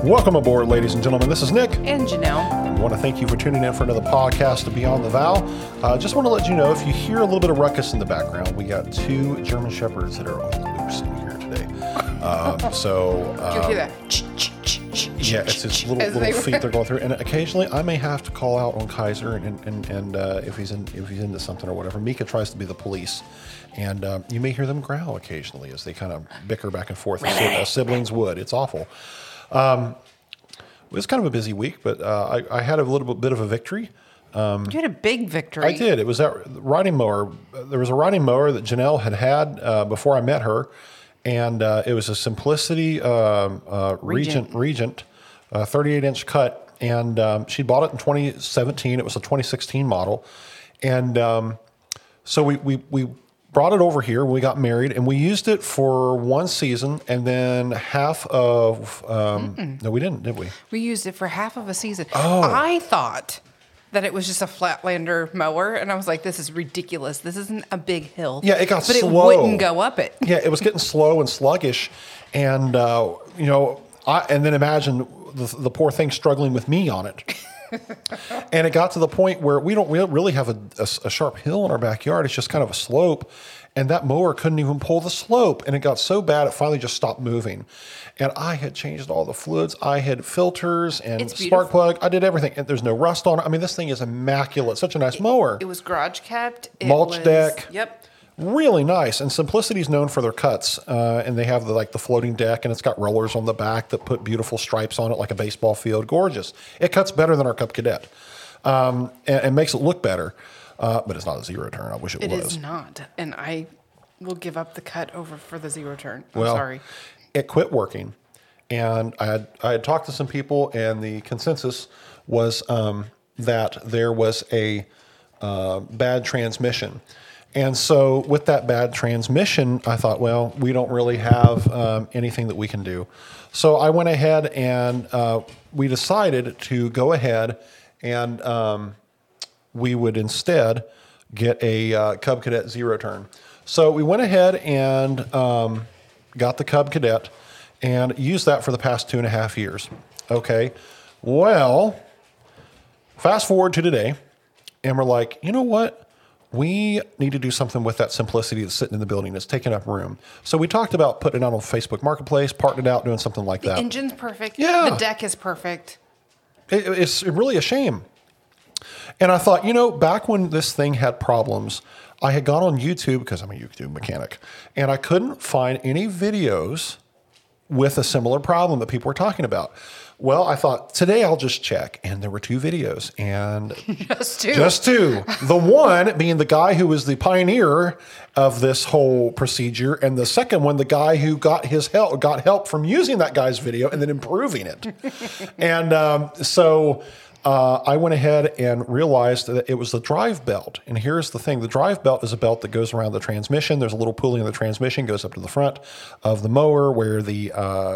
Welcome aboard, ladies and gentlemen. This is Nick. And Janelle. I want to thank you for tuning in for another podcast of Beyond the Vow. Just want to let you know, if you hear a little bit of ruckus in the background, we got two German Shepherds that are loose in here today. Did you hear that? Yeah, it's his little feet they're going through. And occasionally I may have to call out on Kaiser and if he's into something or whatever. Mika tries to be the police. And you may hear them growl occasionally as they kind of bicker back and forth as siblings would. It's awful. It was kind of a busy week, but I had a little bit of a victory. You had a big victory. I did. It was that riding mower. There was a riding mower that Janelle had before I met her, and it was a Simplicity Regent 38-inch cut, and she bought it in 2017. It was a 2016 model, and so we brought it over here when we got married, and we used it for one season, and then half of no, we didn't, did we? We used it for half of a season. Oh. I thought that it was just a Flatlander mower, and I was like, this is ridiculous. This isn't a big hill. Yeah, it got but slow. But it wouldn't go up it. Yeah, it was getting slow and sluggish, and and then imagine the poor thing struggling with me on it. And it got to the point where we don't really have a sharp hill in our backyard. It's just kind of a slope. And that mower couldn't even pull the slope. And it got so bad, it finally just stopped moving. And I had changed all the fluids. I had filters and spark plug. I did everything. And there's no rust on it. I mean, this thing is immaculate. Such a nice mower. It was garage kept. Mulch deck. Yep. Really nice. And Simplicity is known for their cuts. And they have the floating deck, and it's got rollers on the back that put beautiful stripes on it like a baseball field. Gorgeous. It cuts better than our Cub Cadet and makes it look better. But it's not a zero turn. I wish it was. It is not. And I will give up the cut over for the zero turn. I'm well, sorry. It quit working. And I had talked to some people, and the consensus was that there was a bad transmission. And so with that bad transmission, I thought, well, we don't really have anything that we can do. So I went ahead and we decided to go ahead and we would instead get a Cub Cadet zero turn. So we went ahead and got the Cub Cadet and used that for the past 2.5 years. Okay. Well, fast forward to today, and we're like, you know what? We need to do something with that Simplicity that's sitting in the building. It's taking up room. So we talked about putting it out on Facebook Marketplace, parting it out, doing something like that. The engine's perfect. Yeah. The deck is perfect. It's really a shame. And I thought, back when this thing had problems, I had gone on YouTube, because I'm a YouTube mechanic, and I couldn't find any videos with a similar problem that people were talking about. Well, I thought, today I'll just check. And there were 2 videos. And Just two. The one being the guy who was the pioneer of this whole procedure. And the second one, the guy who got help from using that guy's video and then improving it. And so I went ahead and realized that it was the drive belt. And here's the thing. The drive belt is a belt that goes around the transmission. There's a little pulley in the transmission, goes up to the front of the mower where the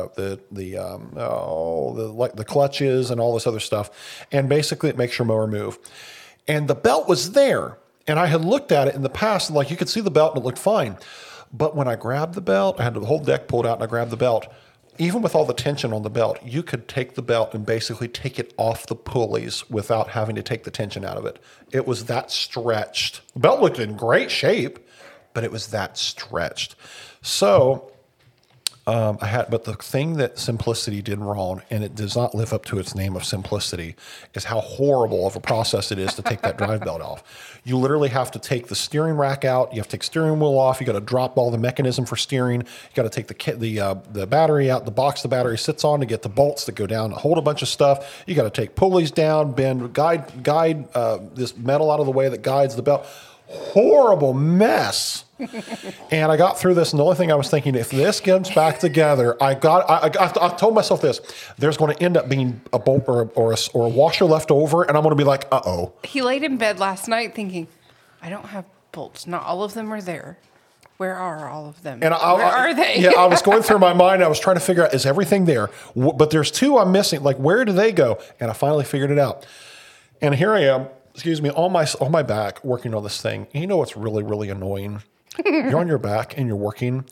clutch is and all this other stuff. And basically it makes your mower move. And the belt was there. And I had looked at it in the past, and you could see the belt and it looked fine. But when I grabbed the belt, I had the whole deck pulled out and I grabbed the belt. Even with all the tension on the belt, you could take the belt and basically take it off the pulleys without having to take the tension out of it. It was that stretched. The belt looked in great shape, but it was that stretched. So but the thing that Simplicity did wrong, and it does not live up to its name of simplicity, is how horrible of a process it is to take that drive belt off. You literally have to take the steering rack out. You have to take steering wheel off. You got to drop all the mechanism for steering. You got to take the battery out, the box the battery sits on, to get the bolts that go down, hold a bunch of stuff. You got to take pulleys down, bend, guide this metal out of the way that guides the belt. Horrible mess. And I got through this, and the only thing I was thinking, if this gets back together, I told myself this: there's going to end up being a bolt or a washer left over, and I'm going to be like, uh-oh. He laid in bed last night thinking, I don't have bolts. Not all of them are there. Where are all of them? And where are they? Yeah, I was going through my mind. I was trying to figure out, is everything there? But there's 2 I'm missing. Like, where do they go? And I finally figured it out. And here I am, on my back working on this thing. And you know what's really, really annoying? You're on your back and you're working,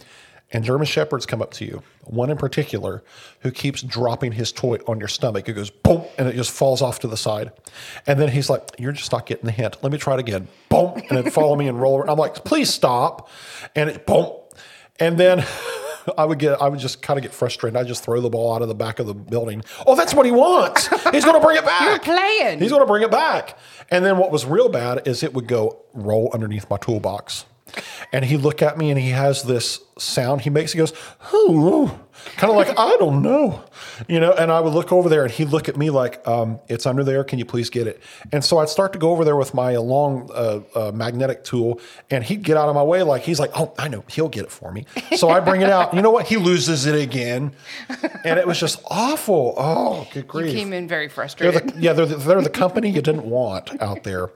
and German Shepherds come up to you, one in particular who keeps dropping his toy on your stomach. It goes boom, and it just falls off to the side. And then he's like, you're just not getting the hint. Let me try it again. Boom, and then follow me and roll over. I'm like, please stop. And it boom. And then I would just kind of get frustrated. I'd just throw the ball out of the back of the building. Oh, that's what he wants. He's going to bring it back. You're playing. He's going to bring it back. And then what was real bad is it would go roll underneath my toolbox. And he'd look at me and he has this sound he makes. He goes, oh, kind of like, I don't know, and I would look over there and he'd look at me like, it's under there. Can you please get it? And so I'd start to go over there with my long magnetic tool and he'd get out of my way. Like, he's like, oh, I know, he'll get it for me. So I bring it out. You know what? He loses it again. And it was just awful. Oh, good grief. You came in very frustrated. They're the company you didn't want out there.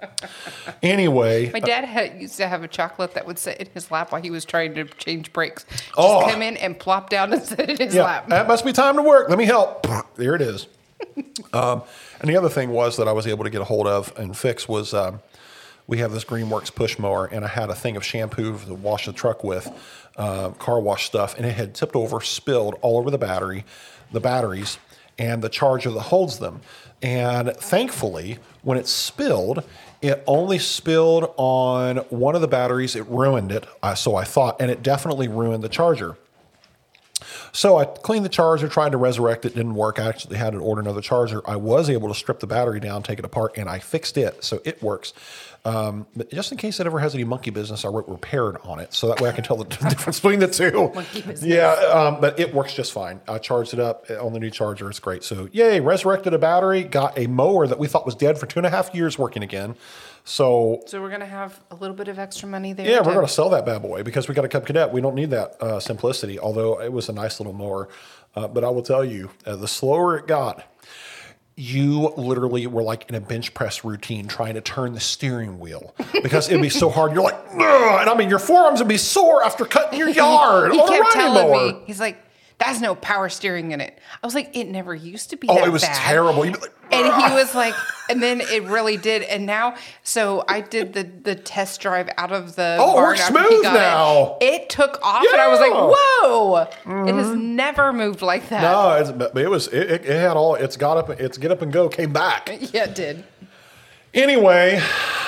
Anyway, my dad used to have a chocolate that would sit in his lap while he was trying to change brakes. Just come in and plop down and sit in his lap. That must be time to work. Let me help. There it is. And the other thing was that I was able to get a hold of and fix was we have this Greenworks push mower, and I had a thing of shampoo to wash the truck with, car wash stuff, and it had tipped over, spilled all over the batteries, and the charger that holds them. And thankfully, when it spilled, it only spilled on one of the batteries. It ruined it, so I thought, and it definitely ruined the charger. So I cleaned the charger, tried to resurrect it, didn't work. I actually had to order another charger. I was able to strip the battery down, take it apart, and I fixed it, so it works. But just in case it ever has any monkey business, I wrote repaired on it, so that way I can tell the difference between the two. Monkey business. Yeah, but it works just fine. I charged it up on the new charger. It's great. So yay, resurrected a battery, got a mower that we thought was dead for 2.5 years working again. So we're going to have a little bit of extra money there. Yeah, we're going to sell that bad boy because we got a Cub Cadet. We don't need that simplicity, although it was a nice little mower. But I will tell you, the slower it got, you literally were like in a bench press routine trying to turn the steering wheel because it'd be so hard. You're like, ugh! And I mean, your forearms would be sore after cutting your yard He on a kept riding telling mower. me, he's like, there's no power steering in it. I was like, it never used to be Oh, that it was bad. terrible. You'd be like, And he was like, and then it really did. And now, so I did the test drive out of the Oh, barn we're after he smooth got now. It took off, and I was like, Yeah. whoa! It has never moved like that. no, it had all, it's get up and go, came back. Yeah, it did. Anyway,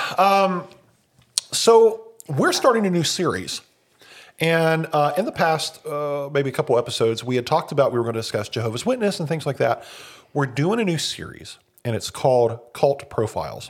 so we're starting a new series. And in the past, maybe a couple episodes, we had talked about we were going to discuss Jehovah's Witness and things like that. We're doing a new series, and it's called Cult Profiles.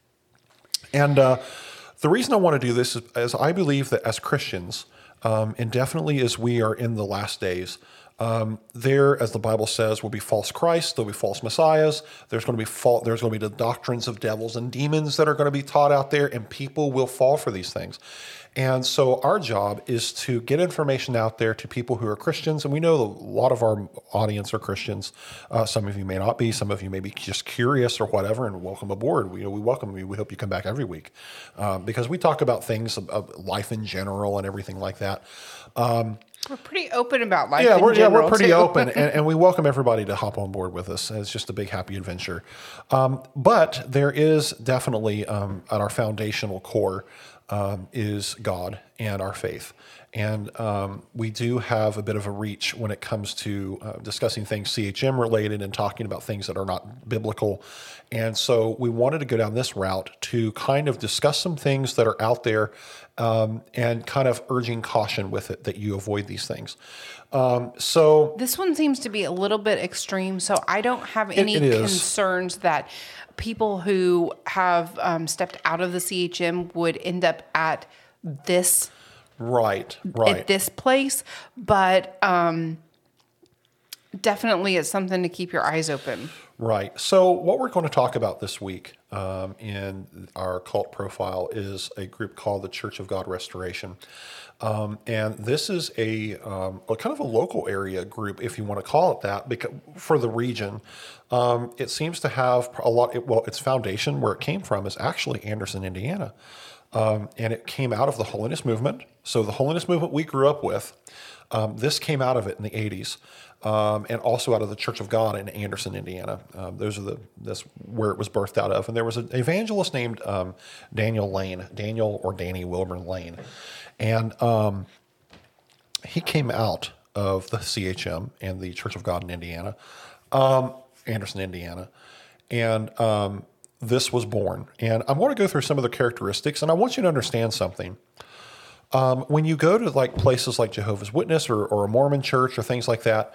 And the reason I want to do this is I believe that as Christians, and definitely as we are in the last days, there, as the Bible says, will be false Christs, there'll be false messiahs, there's going to be the doctrines of devils and demons that are going to be taught out there, and people will fall for these things. And so our job is to get information out there to people who are Christians, and we know a lot of our audience are Christians. Some of you may not be, some of you may be just curious or whatever, and welcome aboard. We welcome you. We hope you come back every week because we talk about things of life in general and everything like that. We're pretty open about life. We're pretty open, and we welcome everybody to hop on board with us. It's just a big happy adventure. But there is definitely at our foundational core is God and our faith. And we do have a bit of a reach when it comes to discussing things CHM related and talking about things that are not biblical. And so we wanted to go down this route to kind of discuss some things that are out there and kind of urging caution with it that you avoid these things. So this one seems to be a little bit extreme, so I don't have any concerns that people who have stepped out of the CHM would end up at this at this place, but definitely it's something to keep your eyes open. Right. So what we're going to talk about this week in our cult profile is a group called the Church of God Restoration. And this is a kind of a local area group, if you want to call it that, because for the region. It seems to have a lot, its foundation, where it came from, is actually Anderson, Indiana. And it came out of the Holiness Movement. So the Holiness Movement we grew up with, this came out of it in the 80s. And also out of the Church of God in Anderson, Indiana. That's where it was birthed out of. And there was an evangelist named Daniel or Danny Wilburn Lane. And he came out of the CHM and the Church of God in Indiana, Anderson, Indiana, and this was born. And I'm going to go through some of the characteristics, and I want you to understand something. When you go to like places like Jehovah's Witness or a Mormon church or things like that,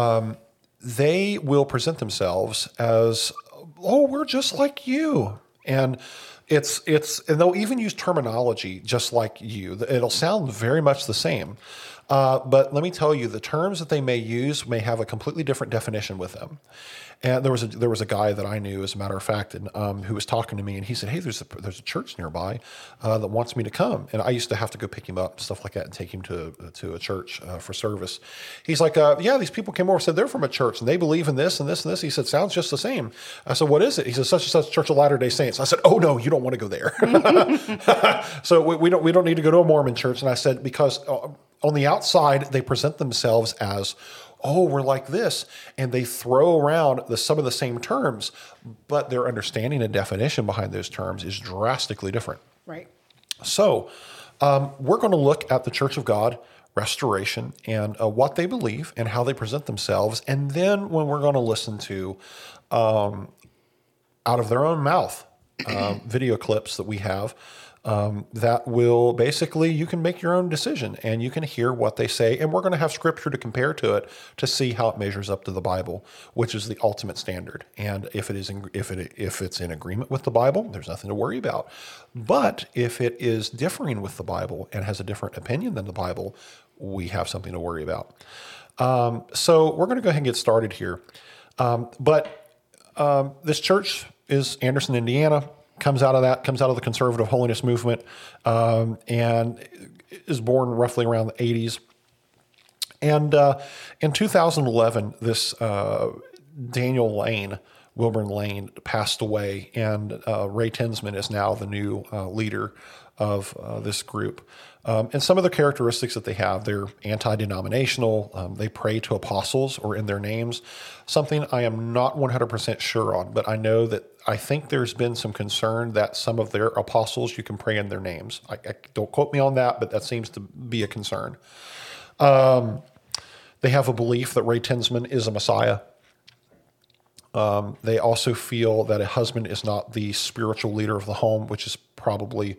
they will present themselves as, oh, we're just like you. And and they'll even use terminology just like you. It'll sound very much the same. But let me tell you, the terms that they may use may have a completely different definition with them. And there was a guy that I knew, as a matter of fact, and, who was talking to me, and he said, "Hey, there's a church nearby that wants me to come." And I used to have to go pick him up, stuff like that, and take him to a church for service. He's like, "Yeah, these people came over and said they're from a church and they believe in this and this and this." He said, "Sounds just the same." I said, "What is it?" He said, "Such and such Church of Latter-day Saints." I said, "Oh no, you don't want to go there." So we don't need to go to a Mormon church. And I said, because on the outside they present themselves as, oh, we're like this, and they throw around some of the same terms, but their understanding and definition behind those terms is drastically different. Right. So we're going to look at the Church of God Restoration and what they believe and how they present themselves, and then when we're going to listen to, out of their own mouth, video clips that we have, that will basically, you can make your own decision and you can hear what they say. And we're going to have scripture to compare to it to see how it measures up to the Bible, which is the ultimate standard. And if it's in agreement with the Bible, there's nothing to worry about. But if it is differing with the Bible and has a different opinion than the Bible, we have something to worry about. So we're going to go ahead and get started here. But this church is Anderson, Indiana. Comes out of the conservative holiness movement, and is born roughly around the 80s. And in 2011, this Daniel Lane, Wilburn Lane, passed away, and Ray Tinsman is now the new leader of this group. And some of the characteristics that they have, they're anti-denominational. They pray to apostles or in their names, something I am not 100% sure on, but I think there's been some concern that some of their apostles, you can pray in their names. I don't quote me on that, but that seems to be a concern. They have a belief that Ray Tinsman is a Messiah. They also feel that a husband is not the spiritual leader of the home, which is probably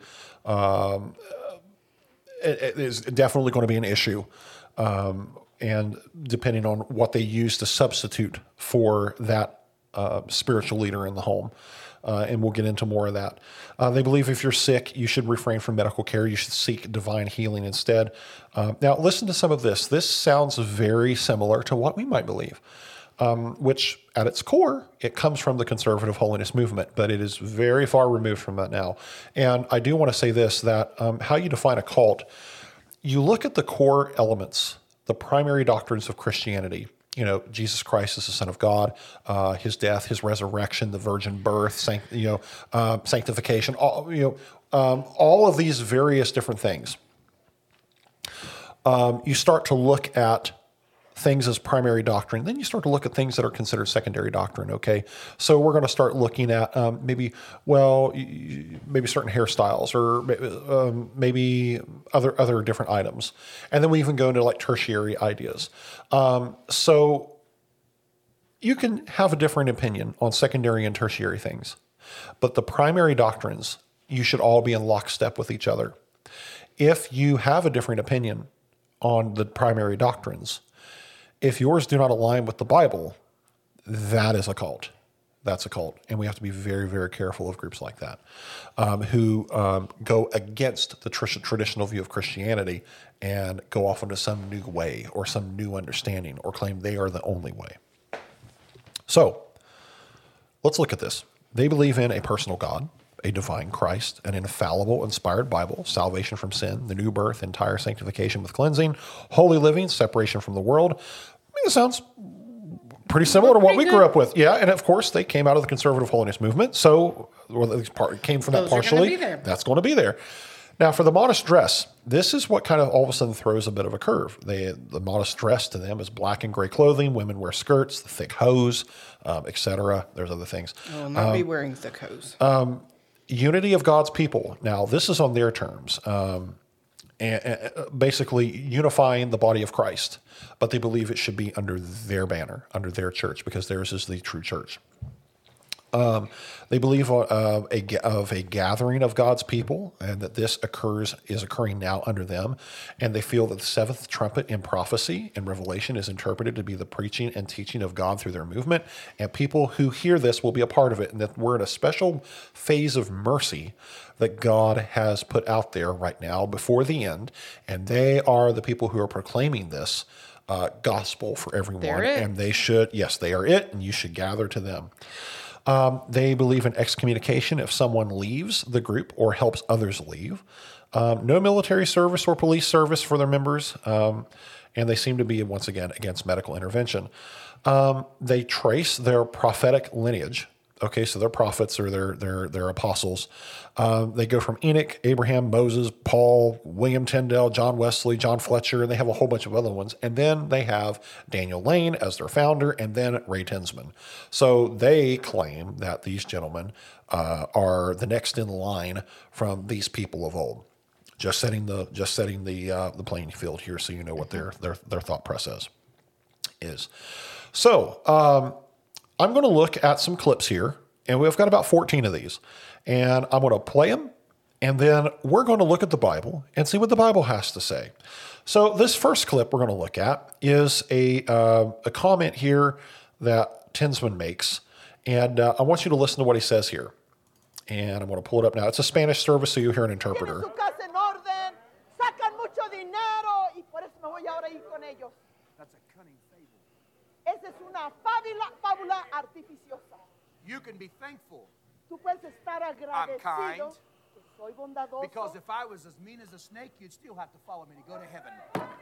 it is definitely going to be an issue. And depending on what they use to substitute for that spiritual leader in the home. And we'll get into more of that. They believe if you're sick, you should refrain from medical care. You should seek divine healing instead. Now, listen to some of this. This sounds very similar to what we might believe, which at its core, it comes from the conservative holiness movement, but it is very far removed from that now. And I do want to say this, that how you define a cult, you look at the core elements, the primary doctrines of Christianity. You know, Jesus Christ is the Son of God, his death, his resurrection, the virgin birth, sanctification, all of these various different things. You start to look at things as primary doctrine. Then you start to look at things that are considered secondary doctrine, okay? So we're going to start looking at maybe certain hairstyles or maybe other different items. And then we even go into like tertiary ideas. So you can have a different opinion on secondary and tertiary things, but the primary doctrines, you should all be in lockstep with each other. If you have a different opinion on the primary doctrines, if yours do not align with the Bible, that is a cult. That's a cult. And we have to be very, very careful of groups like that who go against the traditional view of Christianity and go off into some new way or some new understanding or claim they are the only way. So let's look at this. They believe in a personal God, a divine Christ, an infallible, inspired Bible, salvation from sin, the new birth, entire sanctification with cleansing, holy living, separation from the world. I mean, it sounds pretty similar to what we grew up with. Yeah, and of course, they came out of the conservative holiness movement, so at least came from that partially. That's going to be there. Now, for the modest dress, this is what kind of all of a sudden throws a bit of a curve. The modest dress to them is black and gray clothing. Women wear skirts, the thick hose, etc. There's other things. I will not be wearing thick hose. Unity of God's people. Now, this is on their terms. and basically unifying the body of Christ, but they believe it should be under their banner, under their church, because theirs is the true church. They believe of a gathering of God's people, and that this is occurring now under them. And they feel that the seventh trumpet in prophecy and Revelation is interpreted to be the preaching and teaching of God through their movement. And people who hear this will be a part of it, and that we're in a special phase of mercy that God has put out there right now before the end. And they are the people who are proclaiming this gospel for everyone. And they should, yes, they are it, and you should gather to them. They believe in excommunication if someone leaves the group or helps others leave. No military service or police service for their members. And they seem to be, once again, against medical intervention. They trace their prophetic lineage. Okay, so their prophets or their apostles. They go from Enoch, Abraham, Moses, Paul, William Tyndale, John Wesley, John Fletcher, and they have a whole bunch of other ones. And then they have Daniel Lane as their founder, and then Ray Tinsman. So they claim that these gentlemen are the next in line from these people of old. Just setting the playing field here, so you know what their thought process is. So. I'm going to look at some clips here, and we've got about 14 of these, and I'm going to play them, and then we're going to look at the Bible and see what the Bible has to say. So this first clip we're going to look at is a comment here that Tinsman makes, and I want you to listen to what he says here. And I'm going to pull it up now. It's a Spanish service, so you'll hear an interpreter. Esa es una fábula artificiosa. You can be thankful. Tú puedes estar agradecido. Que soy bondadoso. Because if I was as mean as a snake, you'd still have to follow me to go to heaven.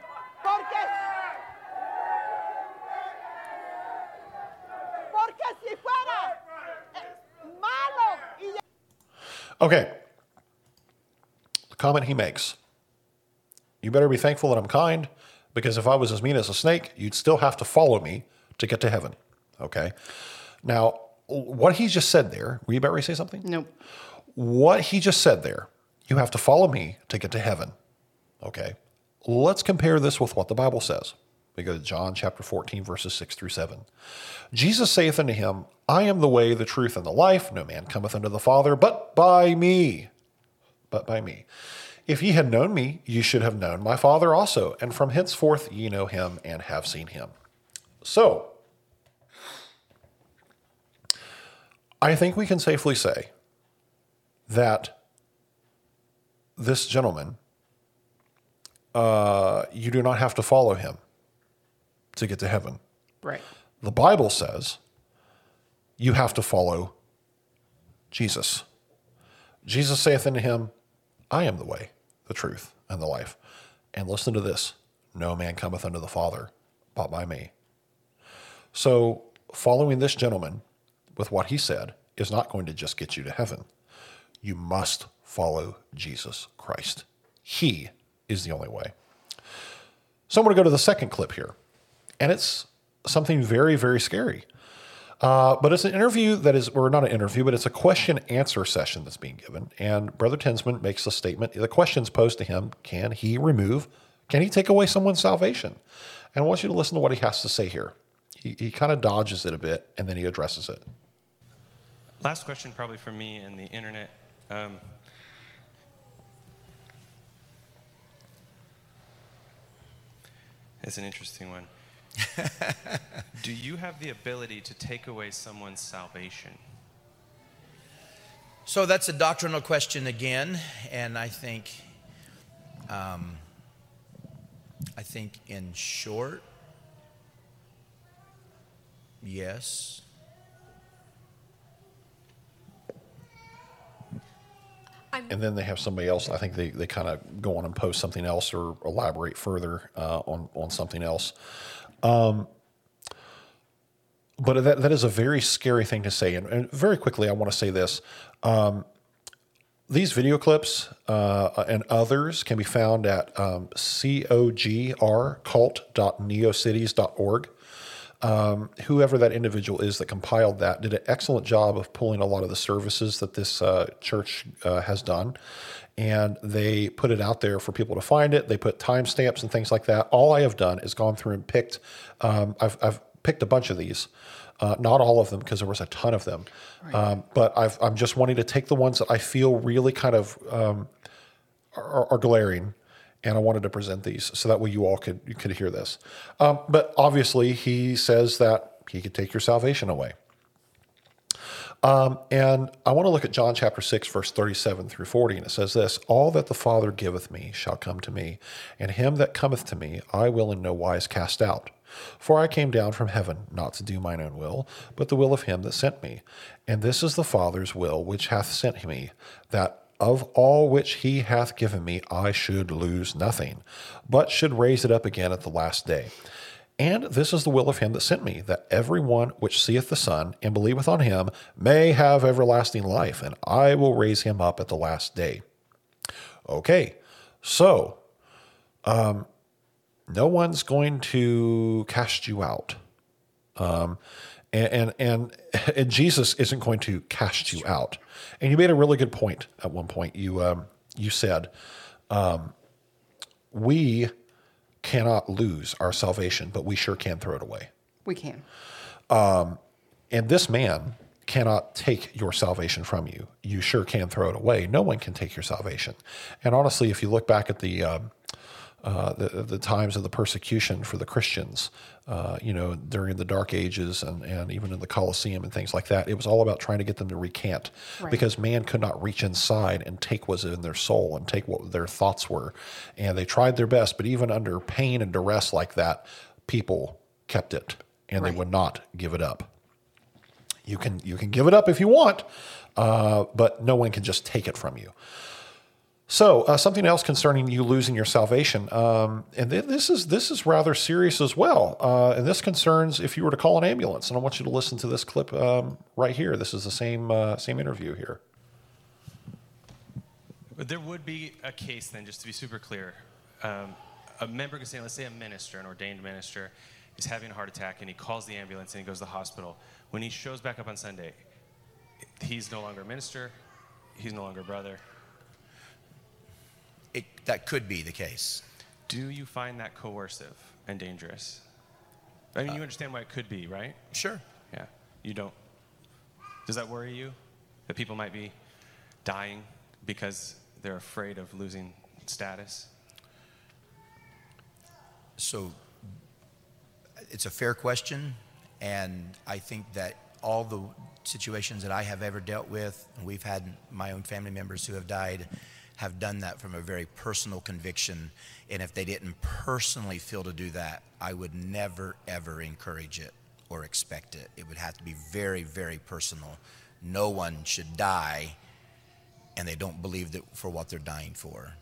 Porque si fuera malo y... Okay. The comment he makes. You better be thankful that I'm kind, because if I was as mean as a snake, you'd still have to follow me to get to heaven. Okay. Now, what he just said there, were you about to say something? Nope. What he just said there, you have to follow me to get to heaven. Okay. Let's compare this with what the Bible says. We go to John chapter 14, verses 6 through 7. Jesus saith unto him, I am the way, the truth, and the life. No man cometh unto the Father but by me. But by me. If ye had known me, ye should have known my Father also, and from henceforth ye know him and have seen him. So, I think we can safely say that this gentleman, you do not have to follow him to get to heaven. Right. The Bible says you have to follow Jesus. Jesus saith unto him, I am the way, the truth, and the life. And listen to this. No man cometh unto the Father but by me. So following this gentleman with what he said is not going to just get you to heaven. You must follow Jesus Christ. He is the only way. So I'm going to go to the second clip here. And it's something very, very scary. But it's an interview that is, or not an interview, but it's a question-answer session that's being given. And Brother Tinsman makes the statement, the question's posed to him, can he take away someone's salvation? And I want you to listen to what he has to say here. He kind of dodges it a bit, and then he addresses it. Last question probably from me and the internet. It's an interesting one. Do you have the ability to take away someone's salvation? So that's a doctrinal question again, and I think in short, yes. And then they have somebody else. I think they kind of go on and post something else or elaborate further on something else. But that is a very scary thing to say. And very quickly, I want to say this. These video clips and others can be found at cogr, cult.neocities.org. whoever that individual is that compiled that did an excellent job of pulling a lot of the services that this church has done. And they put it out there for people to find it. They put timestamps and things like that. All I have done is gone through and picked, I've picked a bunch of these. Not all of them, because there was a ton of them. Right. But I'm just wanting to take the ones that I feel really kind of are glaring, and I wanted to present these so that way you could hear this. But obviously, he says that he could take your salvation away. And I want to look at John chapter 6, verse 37 through 40, and it says this: "All that the Father giveth me shall come to me, and him that cometh to me I will in no wise cast out. For I came down from heaven, not to do mine own will, but the will of him that sent me. And this is the Father's will which hath sent me, that of all which he hath given me I should lose nothing, but should raise it up again at the last day. And this is the will of him that sent me, that every one which seeth the Son and believeth on him may have everlasting life, and I will raise him up at the last day." Okay, so no one's going to cast you out. And Jesus isn't going to cast you out. And you made a really good point at one point. You said, we cannot lose our salvation, but we sure can throw it away. We can. And this man cannot take your salvation from you. You sure can throw it away. No one can take your salvation. And honestly, if you look back at the times of the persecution for the Christians, during the Dark Ages and even in the Colosseum and things like that, it was all about trying to get them to recant, right, because man could not reach inside and take what was in their soul and take what their thoughts were. And they tried their best, but even under pain and duress like that, people kept it, and right, they would not give it up. You can give it up if you want, but no one can just take it from you. So something else concerning you losing your salvation, and this is rather serious as well. And this concerns if you were to call an ambulance. And I want you to listen to this clip right here. This is the same interview here. There would be a case then, just to be super clear. A member could say, let's say a minister, an ordained minister, is having a heart attack, and he calls the ambulance and he goes to the hospital. When he shows back up on Sunday, he's no longer a minister, he's no longer a brother. That could be the case. Do you find that coercive and dangerous? I mean, you understand why it could be, right? Sure. Yeah. You don't. Does that worry you? That people might be dying because they're afraid of losing status? So it's a fair question, and I think that all the situations that I have ever dealt with, and we've had my own family members who have died, have done that from a very personal conviction. And if they didn't personally feel to do that, I would never, ever encourage it or expect it. It would have to be very, very personal. No one should die and they don't believe that for what they're dying for.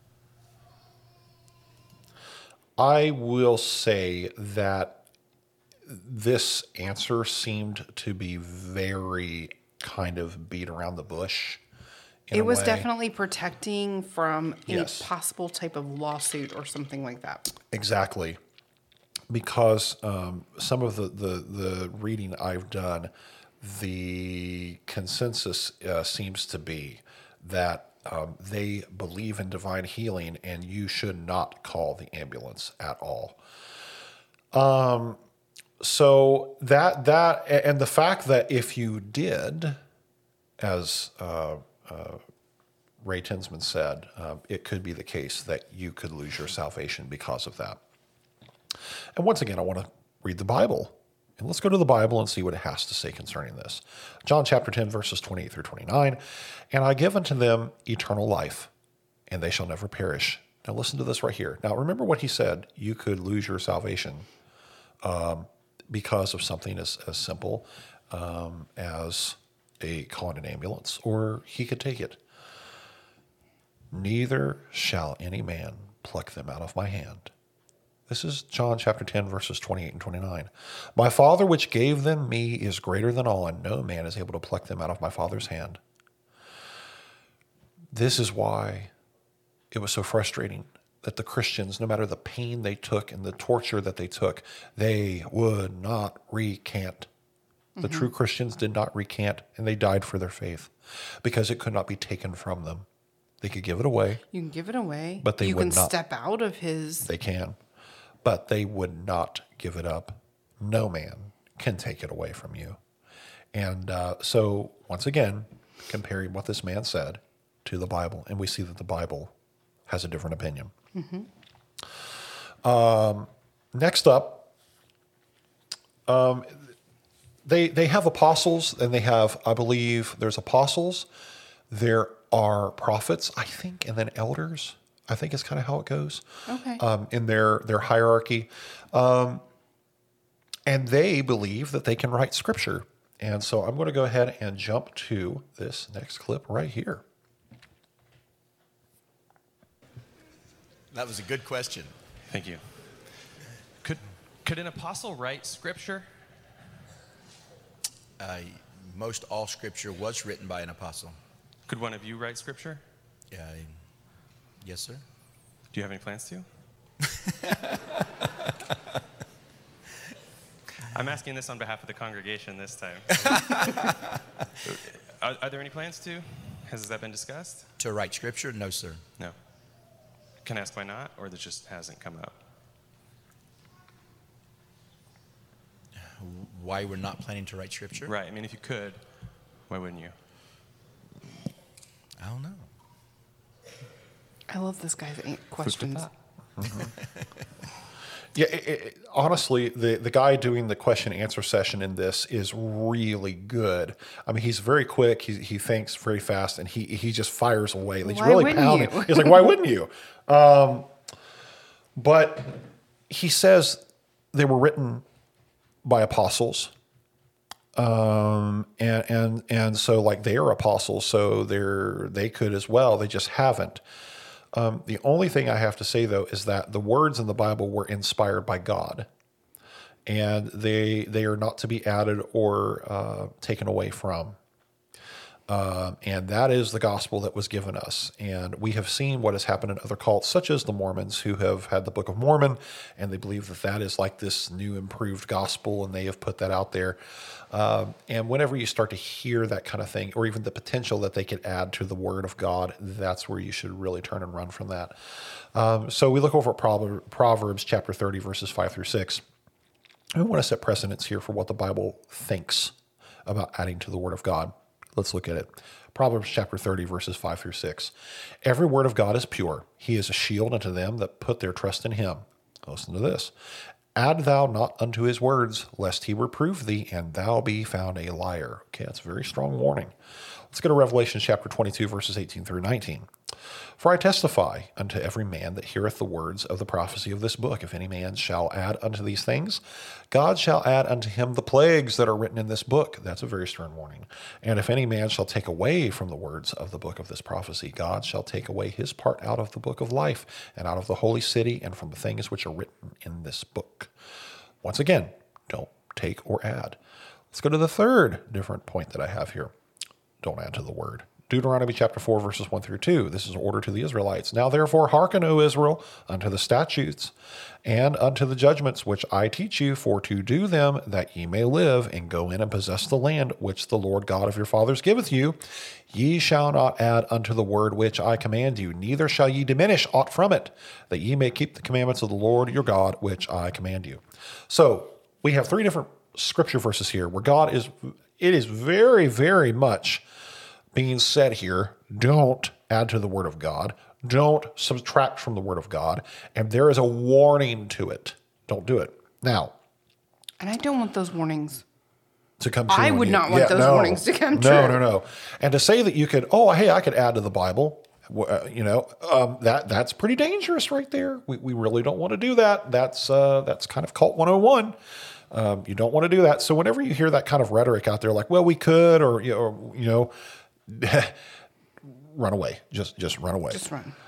I will say that this answer seemed to be very kind of beat around the bush. It was definitely protecting from any Yes. possible type of lawsuit or something like that. Exactly. Because some of the reading I've done, the consensus seems to be that they believe in divine healing and you should not call the ambulance at all. So that and the fact that if you did, as Ray Tinsman said, it could be the case that you could lose your salvation because of that. And once again, I want to read the Bible. And let's go to the Bible and see what it has to say concerning this. John chapter 10, verses 28 through 29. "And I give unto them eternal life, and they shall never perish." Now listen to this right here. Now remember what he said. You could lose your salvation because of something as simple as calling an ambulance, or he could take it. "Neither shall any man pluck them out of my hand." This is John chapter 10, verses 28 and 29. "My Father which gave them me is greater than all, and no man is able to pluck them out of my Father's hand." This is why it was so frustrating that the Christians, no matter the pain they took and the torture that they took, they would not recant. The true Christians did not recant, and they died for their faith because it could not be taken from them. They could give it away. You can give it away. But they you would can not. step out of his. They can. But they would not give it up. No man can take it away from you. And so, once again, comparing what this man said to the Bible, and we see that the Bible has a different opinion. Next up, they have apostles, and they have, I believe, there's apostles, there are prophets, I think, and then elders. I think is kind of how it goes. Okay. In their hierarchy, and they believe that they can write scripture. And so I'm going to go ahead and jump to this next clip right here. That was a good question. Thank you. Could an apostle write scripture? Most all scripture was written by an apostle. Could one of you write scripture? Yes, sir. Do you have any plans to? I'm asking this on behalf of the congregation this time. Are there any plans to? Has that been discussed? To write scripture? No, sir. No. Can I ask why not, or that just hasn't come up? Why we're not planning to write scripture? Right. I mean, if you could, why wouldn't you? I don't know. I love this guy's questions. Yeah, honestly, the guy doing the question answer session in this is really good. I mean, he's very quick. He thinks very fast, and he just fires away. He's Why really wouldn't pounding. you? He's like, why wouldn't you? But he says they were written by apostles, and so like they are apostles, so they could as well. They just haven't. The only thing I have to say, though, is that the words in the Bible were inspired by God, and they are not to be added or taken away from. And that is the gospel that was given us. And we have seen what has happened in other cults, such as the Mormons, who have had the Book of Mormon, and they believe that that is like this new improved gospel, and they have put that out there. And whenever you start to hear that kind of thing, or even the potential that they could add to the Word of God, that's where you should really turn and run from that. So we look over at Proverbs chapter 30, verses 5 through 6. I want to set precedents here for what the Bible thinks about adding to the Word of God. Let's look at it. Proverbs chapter 30, verses 5 through 6. Every word of God is pure. He is a shield unto them that put their trust in him. Listen to this. Add thou not unto his words, lest he reprove thee, and thou be found a liar. Okay, that's a very strong warning. Let's go to Revelation chapter 22, verses 18 through 19. For I testify unto every man that heareth the words of the prophecy of this book. If any man shall add unto these things, God shall add unto him the plagues that are written in this book. That's a very stern warning. And if any man shall take away from the words of the book of this prophecy, God shall take away his part out of the book of life, and out of the holy city, and from the things which are written in this book. Once again, don't take or add. Let's go to the third different point that I have here. Don't add to the word. Deuteronomy chapter 4, verses 1 through 2. This is an order to the Israelites. Now therefore hearken, O Israel, unto the statutes and unto the judgments which I teach you, for to do them, that ye may live, and go in and possess the land which the Lord God of your fathers giveth you. Ye shall not add unto the word which I command you, neither shall ye diminish aught from it, that ye may keep the commandments of the Lord your God, which I command you. So we have three different scripture verses here where it is very, very much being said here, don't add to the word of God. Don't subtract from the word of God. And there is a warning to it. Don't do it. Now. And I don't want those warnings to come true. I would not want those warnings to come true. No. And to say that you could, I could add to the Bible, that's pretty dangerous right there. We really don't want to do that. That's kind of cult 101. You don't want to do that. So whenever you hear that kind of rhetoric out there, like, well, we could, or run away. Just run away. Just run.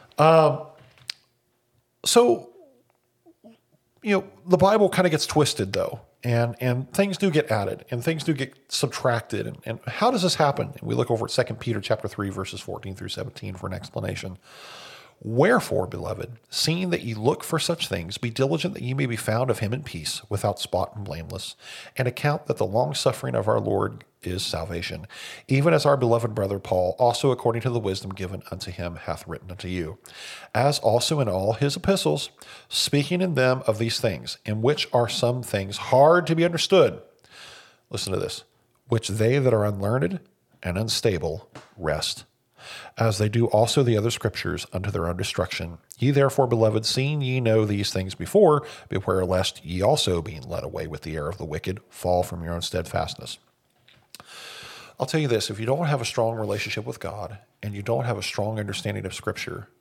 So, the Bible kind of gets twisted though, and things do get added and things do get subtracted. And how does this happen? And we look over at 2 Peter chapter 3, verses 14 through 17 for an explanation. Wherefore, beloved, seeing that ye look for such things, be diligent that ye may be found of him in peace, without spot and blameless, and account that the long suffering of our Lord is salvation, even as our beloved brother Paul, also according to the wisdom given unto him, hath written unto you, as also in all his epistles, speaking in them of these things, in which are some things hard to be understood. Listen to this, which they that are unlearned and unstable rest, as they do also the other scriptures unto their own destruction. Ye therefore, beloved, seeing ye know these things before, beware lest ye also, being led away with the error of the wicked, fall from your own steadfastness. I'll tell you this, if you don't have a strong relationship with God and you don't have a strong understanding of Scripture,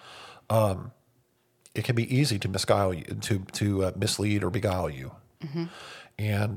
it can be easy to misguile you, to mislead or beguile you. Mm-hmm. And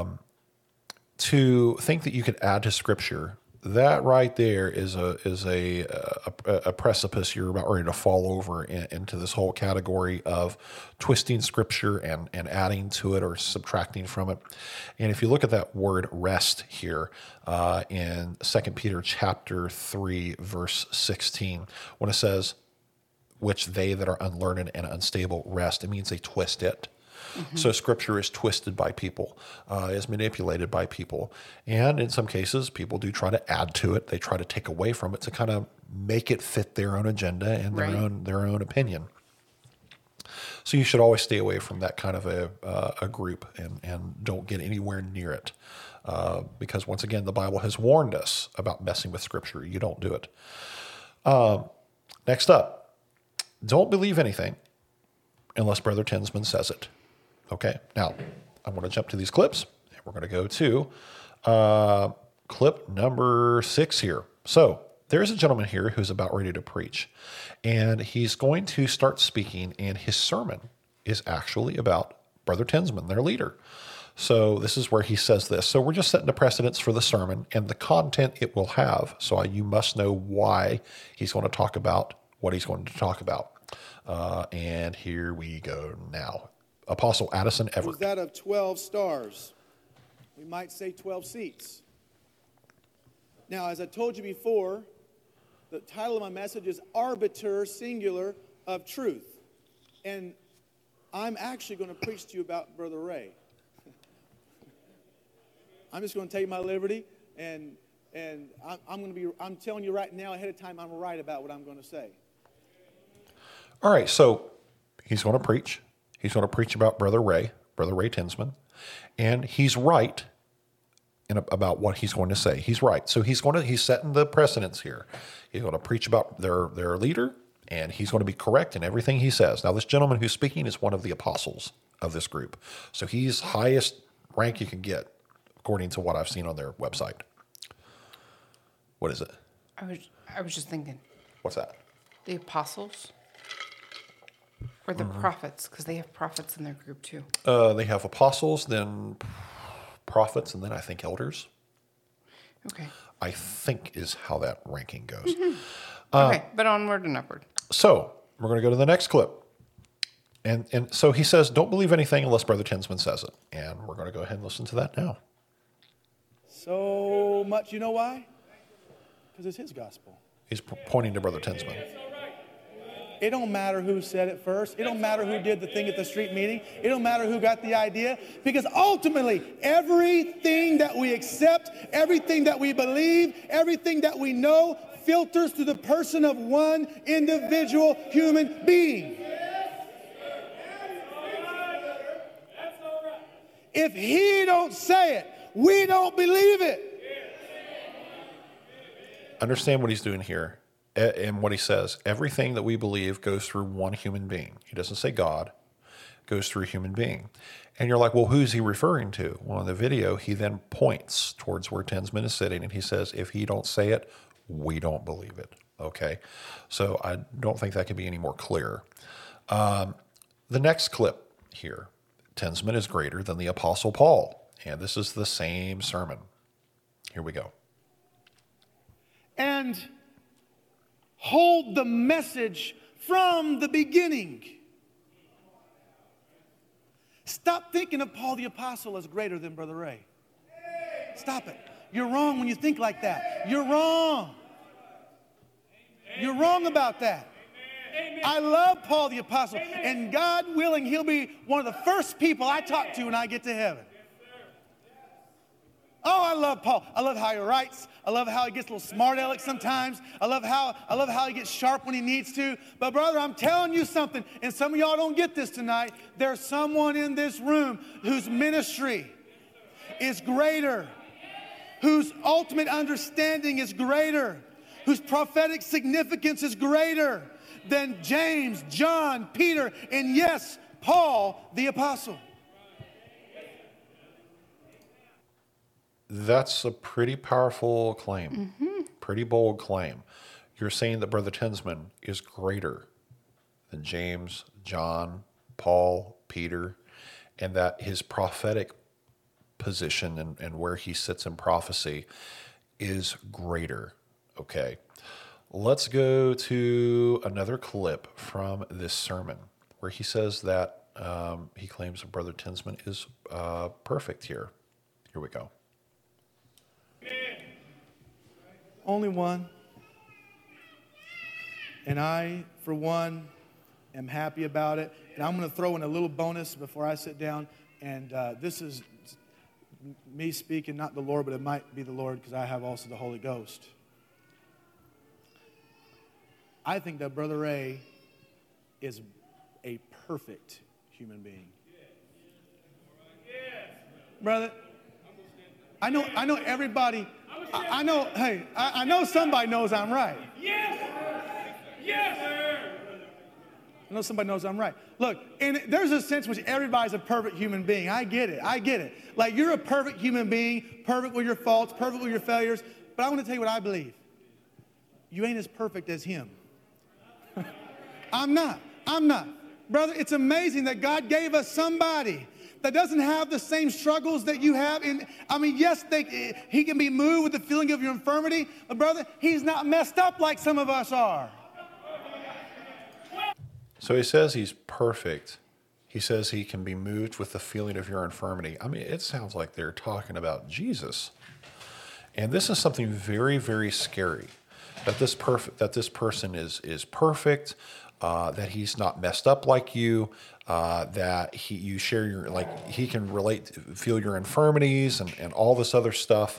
to think that you could add to Scripture, that right there is a precipice you're about ready to fall over into this whole category of twisting Scripture and adding to it or subtracting from it. And if you look at that word rest here in 2 Peter chapter 3, verse 16, when it says, which they that are unlearned and unstable rest, it means they twist it. Mm-hmm. So Scripture is twisted by people, is manipulated by people. And in some cases, people do try to add to it. They try to take away from it to kind of make it fit their own agenda and their own opinion. So you should always stay away from that kind of a group and don't get anywhere near it. Because once again, the Bible has warned us about messing with Scripture. You don't do it. Next up, don't believe anything unless Brother Tinsman says it. Okay, now I'm going to jump to these clips, and we're going to go to clip number 6 here. So there's a gentleman here who's about ready to preach, and he's going to start speaking, and his sermon is actually about Brother Tinsman, their leader. So this is where he says this. So we're just setting the precedence for the sermon and the content it will have. So you must know why he's going to talk about what he's going to talk about. And here we go now. Apostle Addison Everett. Was that of 12 stars? We might say 12 seats. Now, as I told you before, the title of my message is Arbiter Singular of Truth. And I'm actually going to preach to you about Brother Ray. I'm just going to take my liberty, and I'm telling you right now ahead of time, I'm right about what I'm going to say. All right, so he's going to preach. He's going to preach about Brother Ray Tinsman, and he's right about what he's going to say. He's right. So he's setting the precedence here. He's going to preach about their leader, and he's going to be correct in everything he says. Now, this gentleman who's speaking is one of the apostles of this group. So he's highest rank you can get, according to what I've seen on their website. What is it? I was just thinking. What's that? The apostles? Or the prophets, because they have prophets in their group too. They have apostles, then prophets, and then I think elders. Okay. I think is how that ranking goes. Mm-hmm. Okay, but onward and upward. So we're going to go to the next clip. And so he says, don't believe anything unless Brother Tinsman says it. And we're going to go ahead and listen to that now. So much, you know why? Because it's his gospel. He's pointing to Brother Tinsman. It don't matter who said it first. It don't matter who did the thing at the street meeting. It don't matter who got the idea. Because ultimately, everything that we accept, everything that we believe, everything that we know filters through the person of one individual human being. If he don't say it, we don't believe it. Understand what he's doing here. And what he says, everything that we believe goes through one human being. He doesn't say God, it goes through a human being. And you're like, well, who's he referring to? Well, in the video, he then points towards where Tinsman is sitting, and he says, if he don't say it, we don't believe it. Okay? So I don't think that can be any more clear. The next clip here, Tinsman is greater than the Apostle Paul. And this is the same sermon. Here we go. And hold the message from the beginning. Stop thinking of Paul the Apostle as greater than Brother Ray. Stop it. You're wrong when you think like that. You're wrong. You're wrong about that. I love Paul the Apostle. And God willing, he'll be one of the first people I talk to when I get to heaven. Oh, I love Paul. I love how he writes. I love how he gets a little smart aleck sometimes. I love how he gets sharp when he needs to. But brother, I'm telling you something, and some of y'all don't get this tonight. There's someone in this room whose ministry is greater, whose ultimate understanding is greater, whose prophetic significance is greater than James, John, Peter, and yes, Paul the Apostle. That's a pretty powerful claim, pretty bold claim. You're saying that Brother Tinsman is greater than James, John, Paul, Peter, and that his prophetic position and where he sits in prophecy is greater. Okay, let's go to another clip from this sermon where he says that he claims that Brother Tinsman is perfect here. Here we go. Only one. And I, for one, am happy about it. And I'm going to throw in a little bonus before I sit down. And this is me speaking, not the Lord, but it might be the Lord because I have also the Holy Ghost. I think that Brother Ray is a perfect human being. Brother, I know everybody... I know somebody knows I'm right. Yes, sir. I know somebody knows I'm right. Look, and there's a sense in which everybody's a perfect human being. I get it. Like, you're a perfect human being, perfect with your faults, perfect with your failures. But I want to tell you what I believe. You ain't as perfect as him. I'm not. Brother, it's amazing that God gave us somebody that doesn't have the same struggles that you have. Yes, he can be moved with the feeling of your infirmity, but brother, he's not messed up like some of us are. So he says he's perfect. He says he can be moved with the feeling of your infirmity. I mean, it sounds like they're talking about Jesus. And this is something very, very scary, that this person is perfect, that he's not messed up like you, that you share he can feel your infirmities and all this other stuff.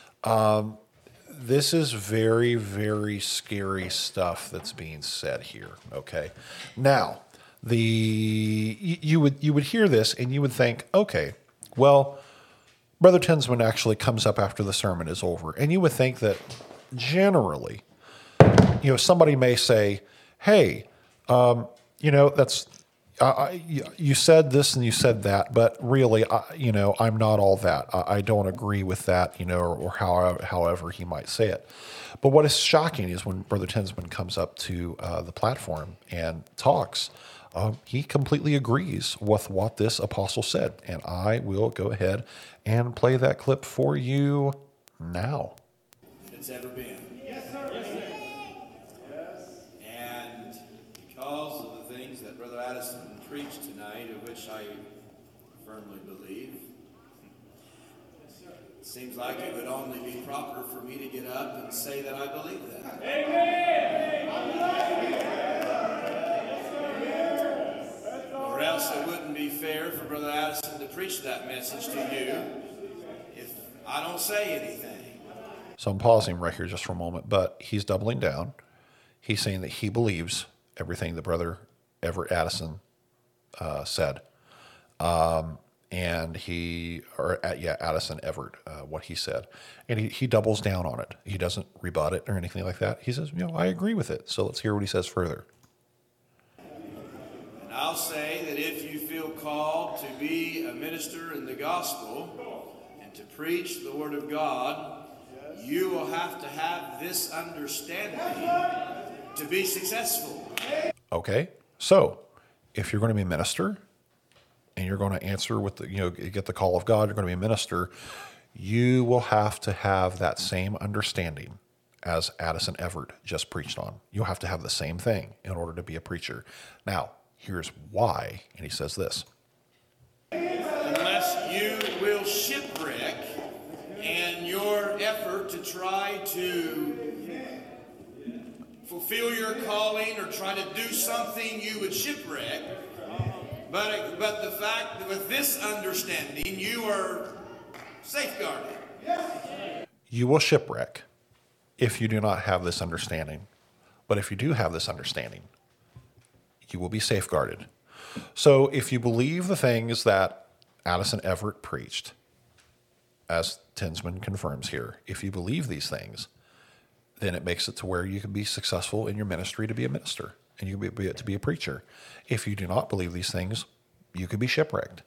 This is very, very scary stuff that's being said here. Okay, now you would hear this and you would think, okay, well, Brother Tinsman actually comes up after the sermon is over, and you would think that generally, somebody may say, hey, that's. You said this and you said that, but really, I'm not all that. I don't agree with that, or however he might say it. But what is shocking is when Brother Tinsman comes up to the platform and talks, he completely agrees with what this apostle said. And I will go ahead and play that clip for you now. It's ever been. Yes, sir. Yes. And because of the things that Brother Addison preached tonight, of which I firmly believe, it seems like it would only be proper for me to get up and say that I believe that. Amen. Or else it wouldn't be fair for Brother Addison to preach that message to you if I don't say anything. So I'm pausing right here just for a moment, but he's doubling down. He's saying that he believes everything that Brother Everett Addison said. And Addison Everett, what he said. And he doubles down on it. He doesn't rebut it or anything like that. He says, I agree with it. So let's hear what he says further. And I'll say that if you feel called to be a minister in the gospel and to preach the word of God, you will have to have this understanding to be successful. Okay, so if you're going to be a minister and you're going to answer with get the call of God, you're going to be a minister, you will have to have that same understanding as Addison Everett just preached on. You'll have to have the same thing in order to be a preacher. Now, here's why, and he says this. Unless you will shipwreck and your effort to try to fulfill your calling or try to do something you would shipwreck. But the fact that with this understanding, you are safeguarded. You will shipwreck if you do not have this understanding. But if you do have this understanding, you will be safeguarded. So if you believe the things that Addison Everett preached, as Tinsman confirms here, if you believe these things, then it makes it to where you can be successful in your ministry to be a minister and you can be to be a preacher. If you do not believe these things, you could be shipwrecked.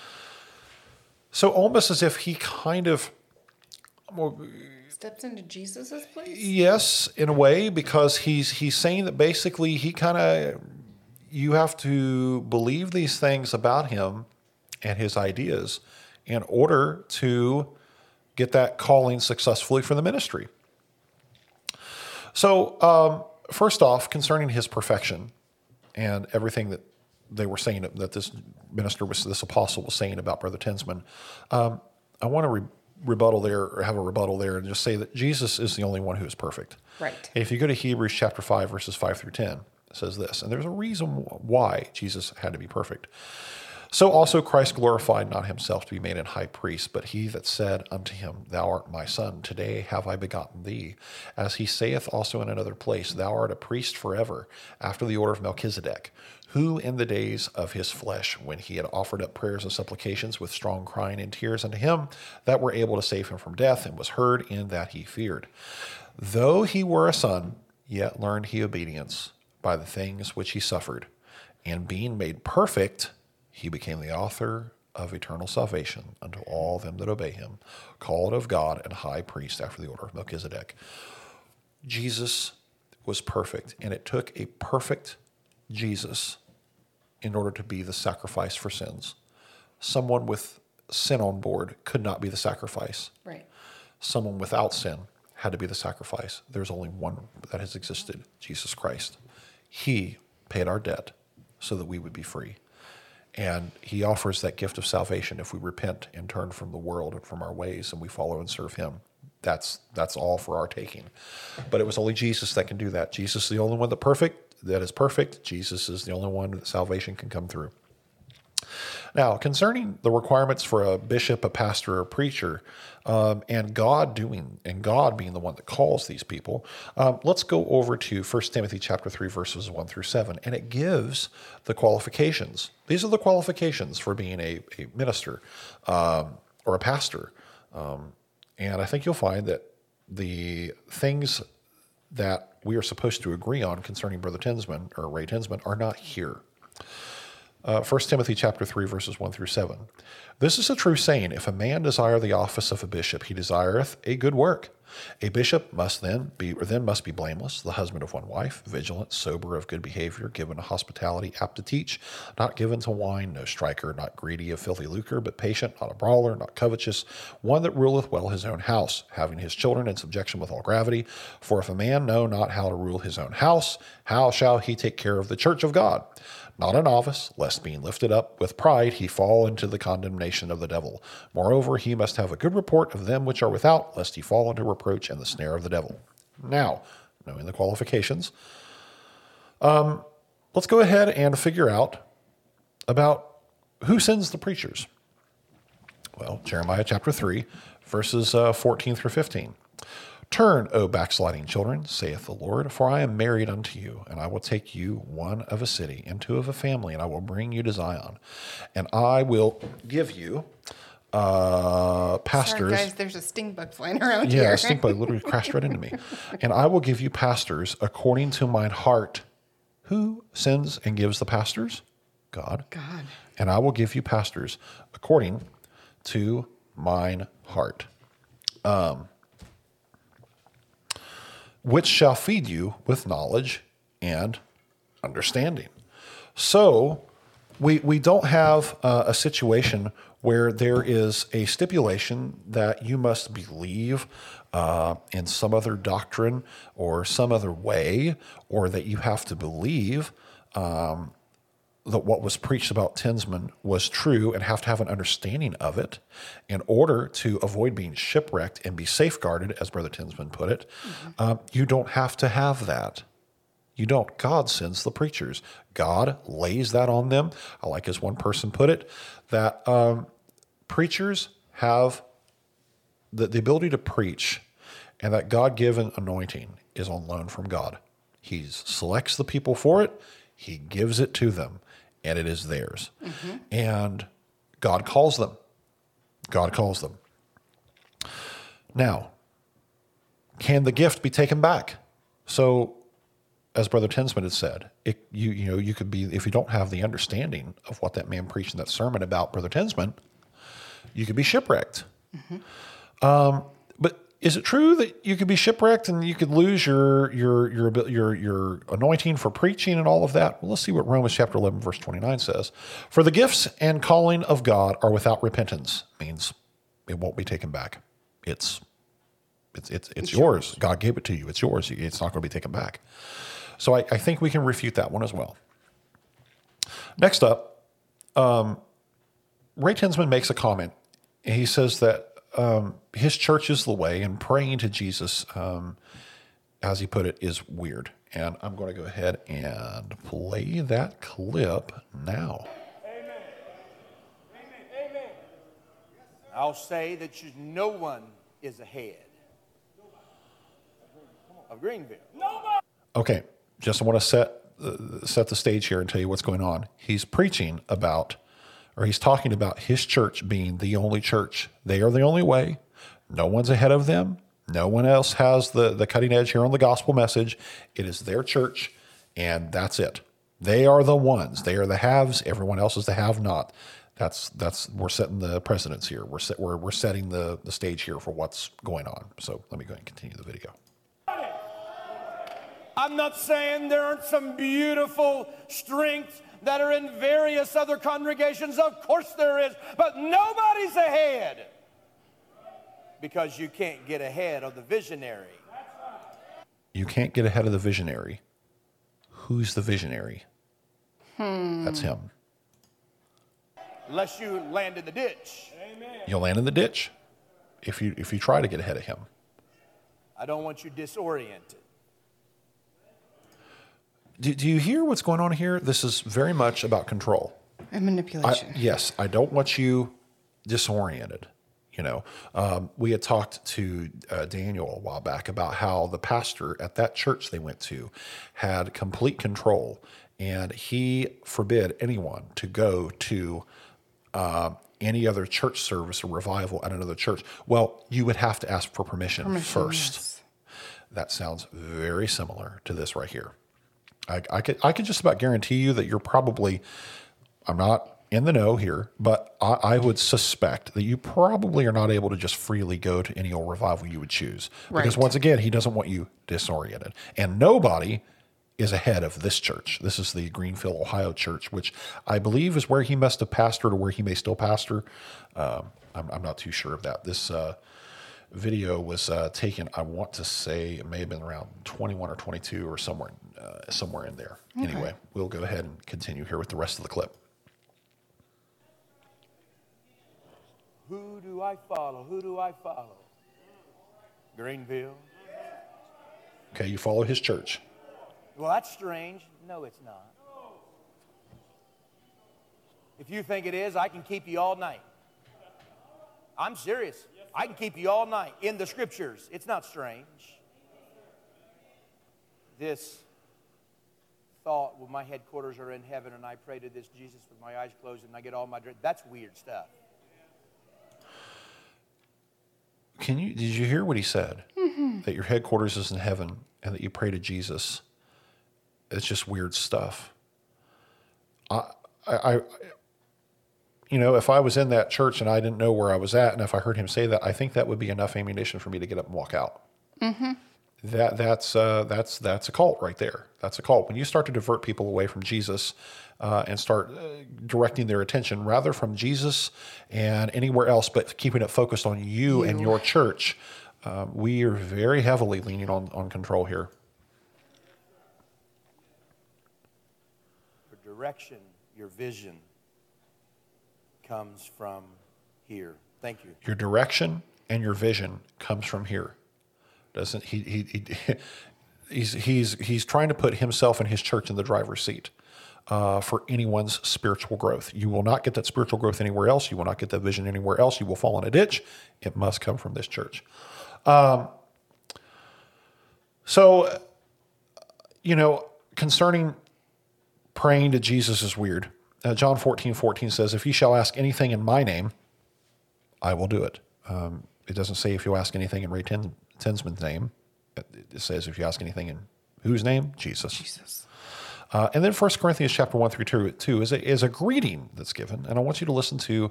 So almost as if he kind of steps into Jesus's place? Yes, in a way, because he's saying that basically you have to believe these things about him and his ideas in order to get that calling successfully for the ministry. So, first off, concerning his perfection and everything that they were saying that this apostle was saying about Brother Tinsman, I want to rebuttal there, or have a rebuttal there, and just say that Jesus is the only one who is perfect. Right. If you go to Hebrews chapter 5, verses 5 through 10, it says this, and there's a reason why Jesus had to be perfect. So also Christ glorified not himself to be made an high priest, but he that said unto him, Thou art my son, today have I begotten thee. As he saith also in another place, Thou art a priest forever, after the order of Melchizedek, who in the days of his flesh, when he had offered up prayers and supplications with strong crying and tears unto him, that were able to save him from death, and was heard in that he feared. Though he were a son, yet learned he obedience by the things which he suffered, and being made perfect, he became the author of eternal salvation unto all them that obey him, called of God and high priest after the order of Melchizedek. Jesus was perfect, and it took a perfect Jesus in order to be the sacrifice for sins. Someone with sin on board could not be the sacrifice. Right. Someone without sin had to be the sacrifice. There's only one that has existed, Jesus Christ. He paid our debt so that we would be free. And he offers that gift of salvation if we repent and turn from the world and from our ways and we follow and serve him. That's all for our taking. But it was only Jesus that can do that. Jesus is the only one that is perfect. Jesus is the only one that salvation can come through. Now, concerning the requirements for a bishop, a pastor, or a preacher, and God being the one that calls these people, let's go over to 1 Timothy chapter 3, verses 1 through 7, and it gives the qualifications. These are the qualifications for being a minister or a pastor. And I think you'll find that the things that we are supposed to agree on concerning Brother Tinsman or Ray Tinsman are not here. 1 Timothy chapter 3, verses 1 through 7. This is a true saying, if a man desire the office of a bishop, he desireth a good work. A bishop must then be blameless, the husband of one wife, vigilant, sober, of good behavior, given to hospitality, apt to teach, not given to wine, no striker, not greedy of filthy lucre, but patient, not a brawler, not covetous, one that ruleth well his own house, having his children in subjection with all gravity. For if a man know not how to rule his own house, how shall he take care of the church of God? Not a novice, lest being lifted up with pride he fall into the condemnation of the devil. Moreover, he must have a good report of them which are without, lest he fall into reproach and the snare of the devil. Now, knowing the qualifications, let's go ahead and figure out about who sends the preachers. Well, Jeremiah chapter 3, verses 14 through 15. Turn, O backsliding children, saith the Lord, for I am married unto you, and I will take you one of a city, and two of a family, and I will bring you to Zion. And I will give you pastors. Sorry, guys, there's a stink bug flying around here. Yeah, a stink bug literally crashed right into me. And I will give you pastors according to mine heart. Who sends and gives the pastors? God. God. And I will give you pastors according to mine heart. Which shall feed you with knowledge and understanding. So we don't have a situation where there is a stipulation that you must believe in some other doctrine or some other way, or that you have to believe that what was preached about Tinsman was true and have to have an understanding of it in order to avoid being shipwrecked and be safeguarded, as Brother Tinsman put it. Mm-hmm. You don't have to have that. You don't. God sends the preachers. God lays that on them. I like as one person put it, that preachers have the ability to preach, and that God-given anointing is on loan from God. He selects the people for it. He gives it to them, and it is theirs. Mm-hmm. And God calls them. God calls them. Now, can the gift be taken back? So, as Brother Tinsman had said, you could be, if you don't have the understanding of what that man preached in that sermon about Brother Tinsman, you could be shipwrecked. Mm-hmm. But is it true that you could be shipwrecked and you could lose your anointing for preaching and all of that? Well, let's see what Romans chapter 11, verse 29 says. For the gifts and calling of God are without repentance. Means it won't be taken back. It's yours. God gave it to you. It's yours. It's not going to be taken back. So I think we can refute that one as well. Next up, Ray Tinsman makes a comment. He says that his church is the way, and praying to Jesus, as he put it, is weird. And I'm going to go ahead and play that clip now. Amen. I'll say that no one is ahead of Greenville. Nobody. Okay, just want to set the stage here and tell you what's going on. He's preaching about, or he's talking about his church being the only church. They are the only way. No one's ahead of them. No one else has the cutting edge here on the gospel message. It is their church, and that's it. They are the ones. They are the haves. Everyone else is the have-not. That's we're setting the precedence here. We're setting the stage here for what's going on. So let me go ahead and continue the video. I'm not saying there aren't some beautiful strengths that are in various other congregations. Of course there is. But nobody's ahead. Because you can't get ahead of the visionary. You can't get ahead of the visionary. Who's the visionary? That's him. Unless you land in the ditch. Amen. You'll land in the ditch if you try to get ahead of him. I don't want you disoriented. Do you hear what's going on here? This is very much about control. And manipulation. Yes, I don't want you disoriented. We had talked to Daniel a while back about how the pastor at that church they went to had complete control, and he forbid anyone to go to any other church service or revival at another church. Well, you would have to ask for permission first. Yes. That sounds very similar to this right here. I could just about guarantee you that you're probably, I'm not in the know here, but I would suspect that you probably are not able to just freely go to any old revival you would choose. Right. Because once again, he doesn't want you disoriented. And nobody is ahead of this church. This is the Greenville, Ohio church, which I believe is where he must have pastored or where he may still pastor. I'm not too sure of that. This video was taken, I want to say it may have been around 21 or 22 or somewhere in there. Okay. Anyway, we'll go ahead and continue here with the rest of the clip. Who do I follow? Who do I follow? Greenville. Okay, you follow his church. Well, that's strange. No, it's not. If you think it is, I can keep you all night. I'm serious. I can keep you all night in the scriptures. It's not strange. This thought, well, my headquarters are in heaven and I pray to this Jesus with my eyes closed and I get all my dreams. That's weird stuff. Did you hear what he said? Mm-hmm. That your headquarters is in heaven and that you pray to Jesus. It's just weird stuff. If I was in that church and I didn't know where I was at, and if I heard him say that, I think that would be enough ammunition for me to get up and walk out. Mm-hmm. That's a cult right there. That's a cult. When you start to divert people away from Jesus and start directing their attention rather from Jesus and anywhere else, but keeping it focused on you and your church, we are very heavily leaning on control here. Your direction, your vision comes from here. Thank you. Your direction and your vision comes from here. Doesn't he he's trying to put himself and his church in the driver's seat for anyone's spiritual growth. You will not get that spiritual growth anywhere else. You will not get that vision anywhere else. You will fall in a ditch. It must come from this church. So, concerning praying to Jesus is weird. John 14:14 says, if you shall ask anything in my name, I will do it. It doesn't say if you ask anything in Ray Tinsman's name. It says if you ask anything in whose name? Jesus. And then 1 Corinthians chapter 1-2 is a greeting that's given. And I want you to listen to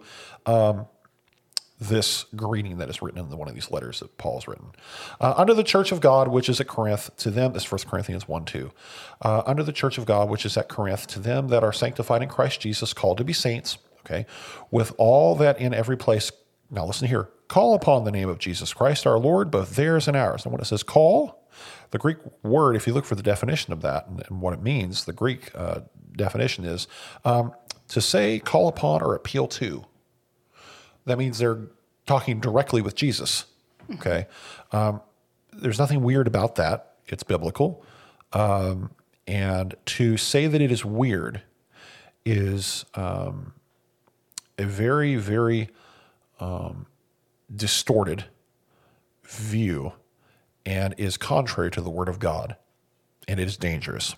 this greeting that is written in one of these letters that Paul's written. Under the church of God, which is at Corinth, to them, this is 1 Corinthians 1:2. Under the church of God, which is at Corinth, to them that are sanctified in Christ Jesus, called to be saints, okay, with all that in every place, now listen here, call upon the name of Jesus Christ our Lord, both theirs and ours. And when it says call, the Greek word, if you look for the definition of that and what it means, the Greek definition is to say, call upon, or appeal to. That means they're talking directly with Jesus, okay? There's nothing weird about that. It's biblical. And to say that it is weird is a very, very distorted view and is contrary to the Word of God, and it is dangerous.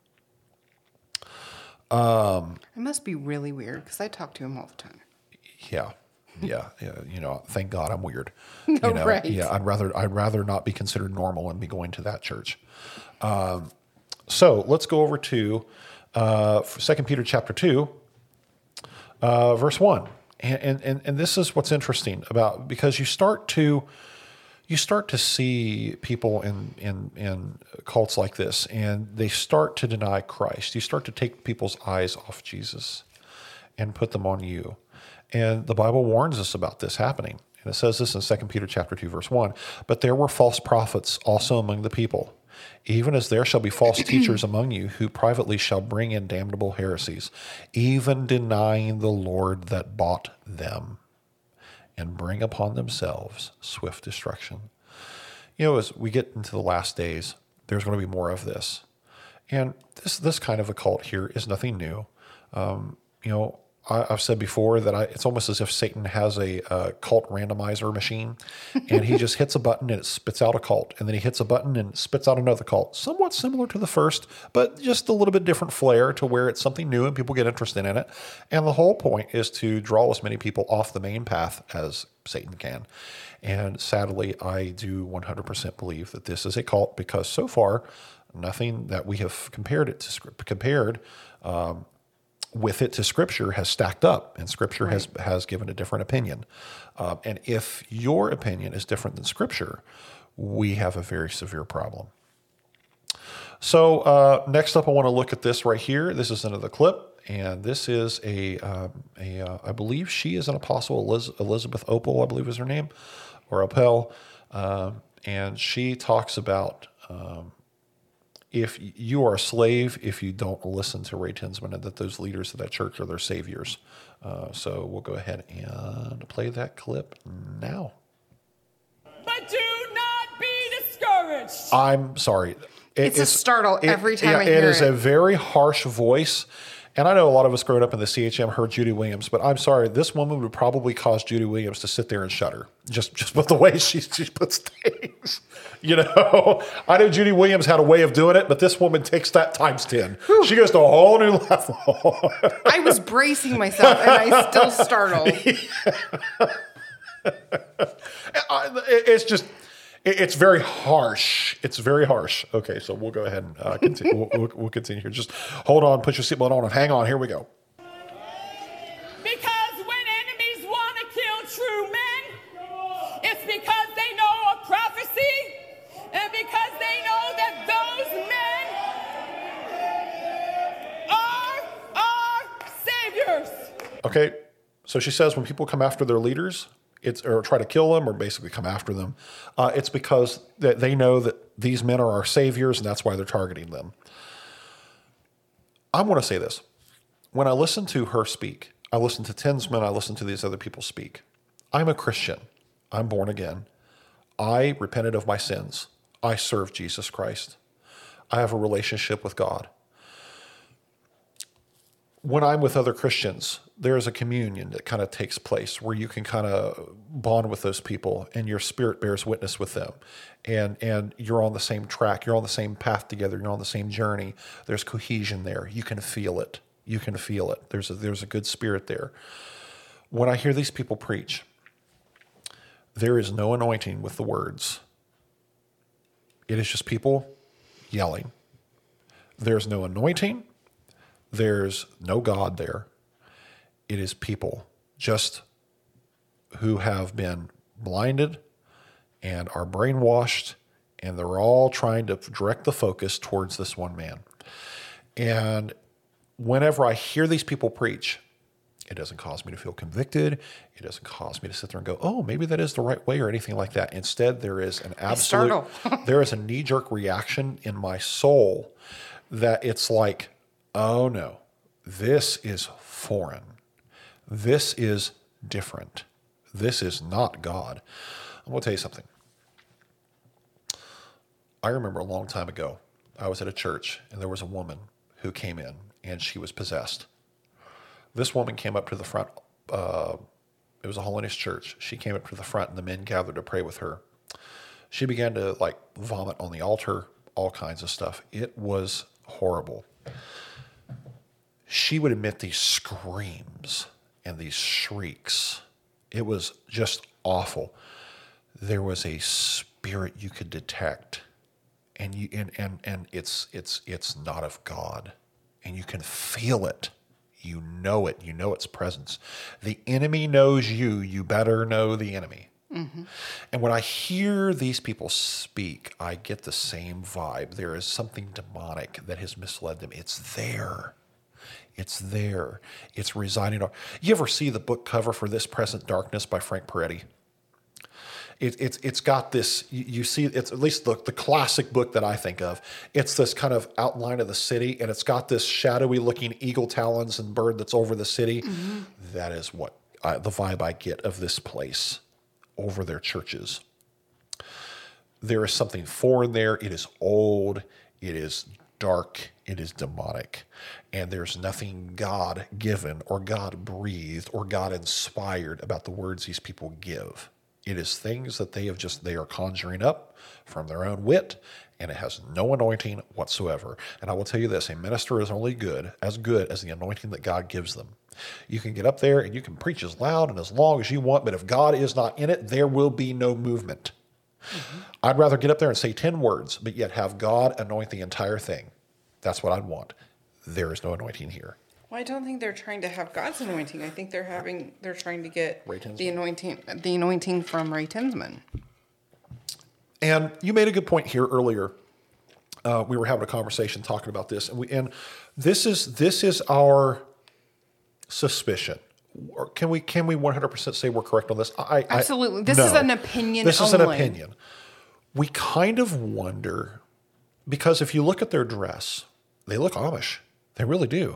It must be really weird because I talk to him all the time. Yeah. Thank God I'm weird. Right. Yeah, I'd rather not be considered normal and be going to that church. So let's go over to 2 Peter chapter 2, verse 1. And this is what's interesting about, because you start to see people in cults like this, and they start to deny Christ. You start to take people's eyes off Jesus and put them on you. And the Bible warns us about this happening. And it says this in 2 Peter chapter 2, verse 1. But there were false prophets also among the people, even as there shall be false teachers among you, who privately shall bring in damnable heresies, even denying the Lord that bought them, and bring upon themselves swift destruction. As we get into the last days, there's going to be more of this. And this kind of a cult here is nothing new. I've said before that it's almost as if Satan has a cult randomizer machine, and he just hits a button and it spits out a cult, and then he hits a button and it spits out another cult, somewhat similar to the first, but just a little bit different flair to where it's something new and people get interested in it. And the whole point is to draw as many people off the main path as Satan can. And sadly, I do 100% believe that this is a cult, because so far, nothing that we have compared with it to Scripture has stacked up, and Scripture has given a different opinion. And if your opinion is different than Scripture, we have a very severe problem. So next up, I want to look at this right here. This is another clip, and this is I believe she is an apostle, Elizabeth Opal, I believe is her name, or Opel, and she talks about if you are a slave if you don't listen to Ray Tinsman, and that those leaders of that church are their saviors. So we'll go ahead and play that clip now. But do not be discouraged. I'm sorry. It's a startle every time I hear it. It is a very harsh voice. And I know a lot of us growing up in the CHM heard Judy Williams, but I'm sorry, this woman would probably cause Judy Williams to sit there and shudder just with the way she puts things. I know Judy Williams had a way of doing it, but this woman takes that times 10. Whew. She goes to a whole new level. I was bracing myself, and I still startled. It's just... It's very harsh. It's very harsh. Okay, so we'll go ahead and continue. We'll continue here. Just hold on, put your seatbelt on, and hang on. Here we go. Because when enemies want to kill true men, it's because they know a prophecy, and because they know that those men are our saviors. Okay, so she says when people come after their leaders, or try to kill them, or basically come after them, it's because they know that these men are our saviors, and that's why they're targeting them. I want to say this. When I listen to her speak, I listen to Tinsman, I listen to these other people speak. I'm a Christian. I'm born again. I repented of my sins. I serve Jesus Christ. I have a relationship with God. When I'm with other Christians, there is a communion that kind of takes place where you can kind of bond with those people and your spirit bears witness with them. And you're on the same track. You're on the same path together. You're on the same journey. There's cohesion there. You can feel it. You can feel it. There's a good spirit there. When I hear these people preach, there is no anointing with the words. It is just people yelling. There's no anointing. There's no God there. It is people just who have been blinded and are brainwashed, and they're all trying to direct the focus towards this one man. And whenever I hear these people preach, it doesn't cause me to feel convicted. It doesn't cause me to sit there and go, oh, maybe that is the right way or anything like that. Instead, there is an absolute, there is a knee-jerk reaction in my soul that it's like, oh no, this is foreign. This is different. This is not God. I'm going to tell you something. I remember a long time ago, I was at a church and there was a woman who came in and she was possessed. This woman came up to the front. It was a holiness church. She came up to the front and the men gathered to pray with her. She began to vomit on the altar, all kinds of stuff. It was horrible. She would emit these screams and these shrieks. It was just awful. There was a spirit you could detect, and it's not of God, and you can feel it. You know it. You know its presence. The enemy knows you. You better know the enemy. Mm-hmm. And when I hear these people speak, I get the same vibe. There is something demonic that has misled them. It's there. It's there. It's residing. You ever see the book cover for This Present Darkness by Frank Peretti? It's got this, you see, it's at least the classic book that I think of. It's this kind of outline of the city, and it's got this shadowy looking eagle talons and bird that's over the city. Mm-hmm. That is what the vibe I get of this place over their churches. There is something foreign there. It is old. It is dark. It is demonic. And there's nothing God-given or God-breathed or God-inspired about the words these people give. It is things that they are conjuring up from their own wit, and it has no anointing whatsoever. And I will tell you this, a minister is only good as the anointing that God gives them. You can get up there and you can preach as loud and as long as you want, but if God is not in it, there will be no movement. Mm-hmm. I'd rather get up there and say 10 words, but yet have God anoint the entire thing. That's what I'd want. There is no anointing here. Well, I don't think they're trying to have God's anointing. I think they're trying to get the anointing from Ray Tinsman. And you made a good point here earlier. We were having a conversation talking about this, and this is our suspicion. Or can we 100% say we're correct on this? Absolutely. This is an opinion. This is an opinion. We kind of wonder, because if you look at their dress, they look Amish. They really do.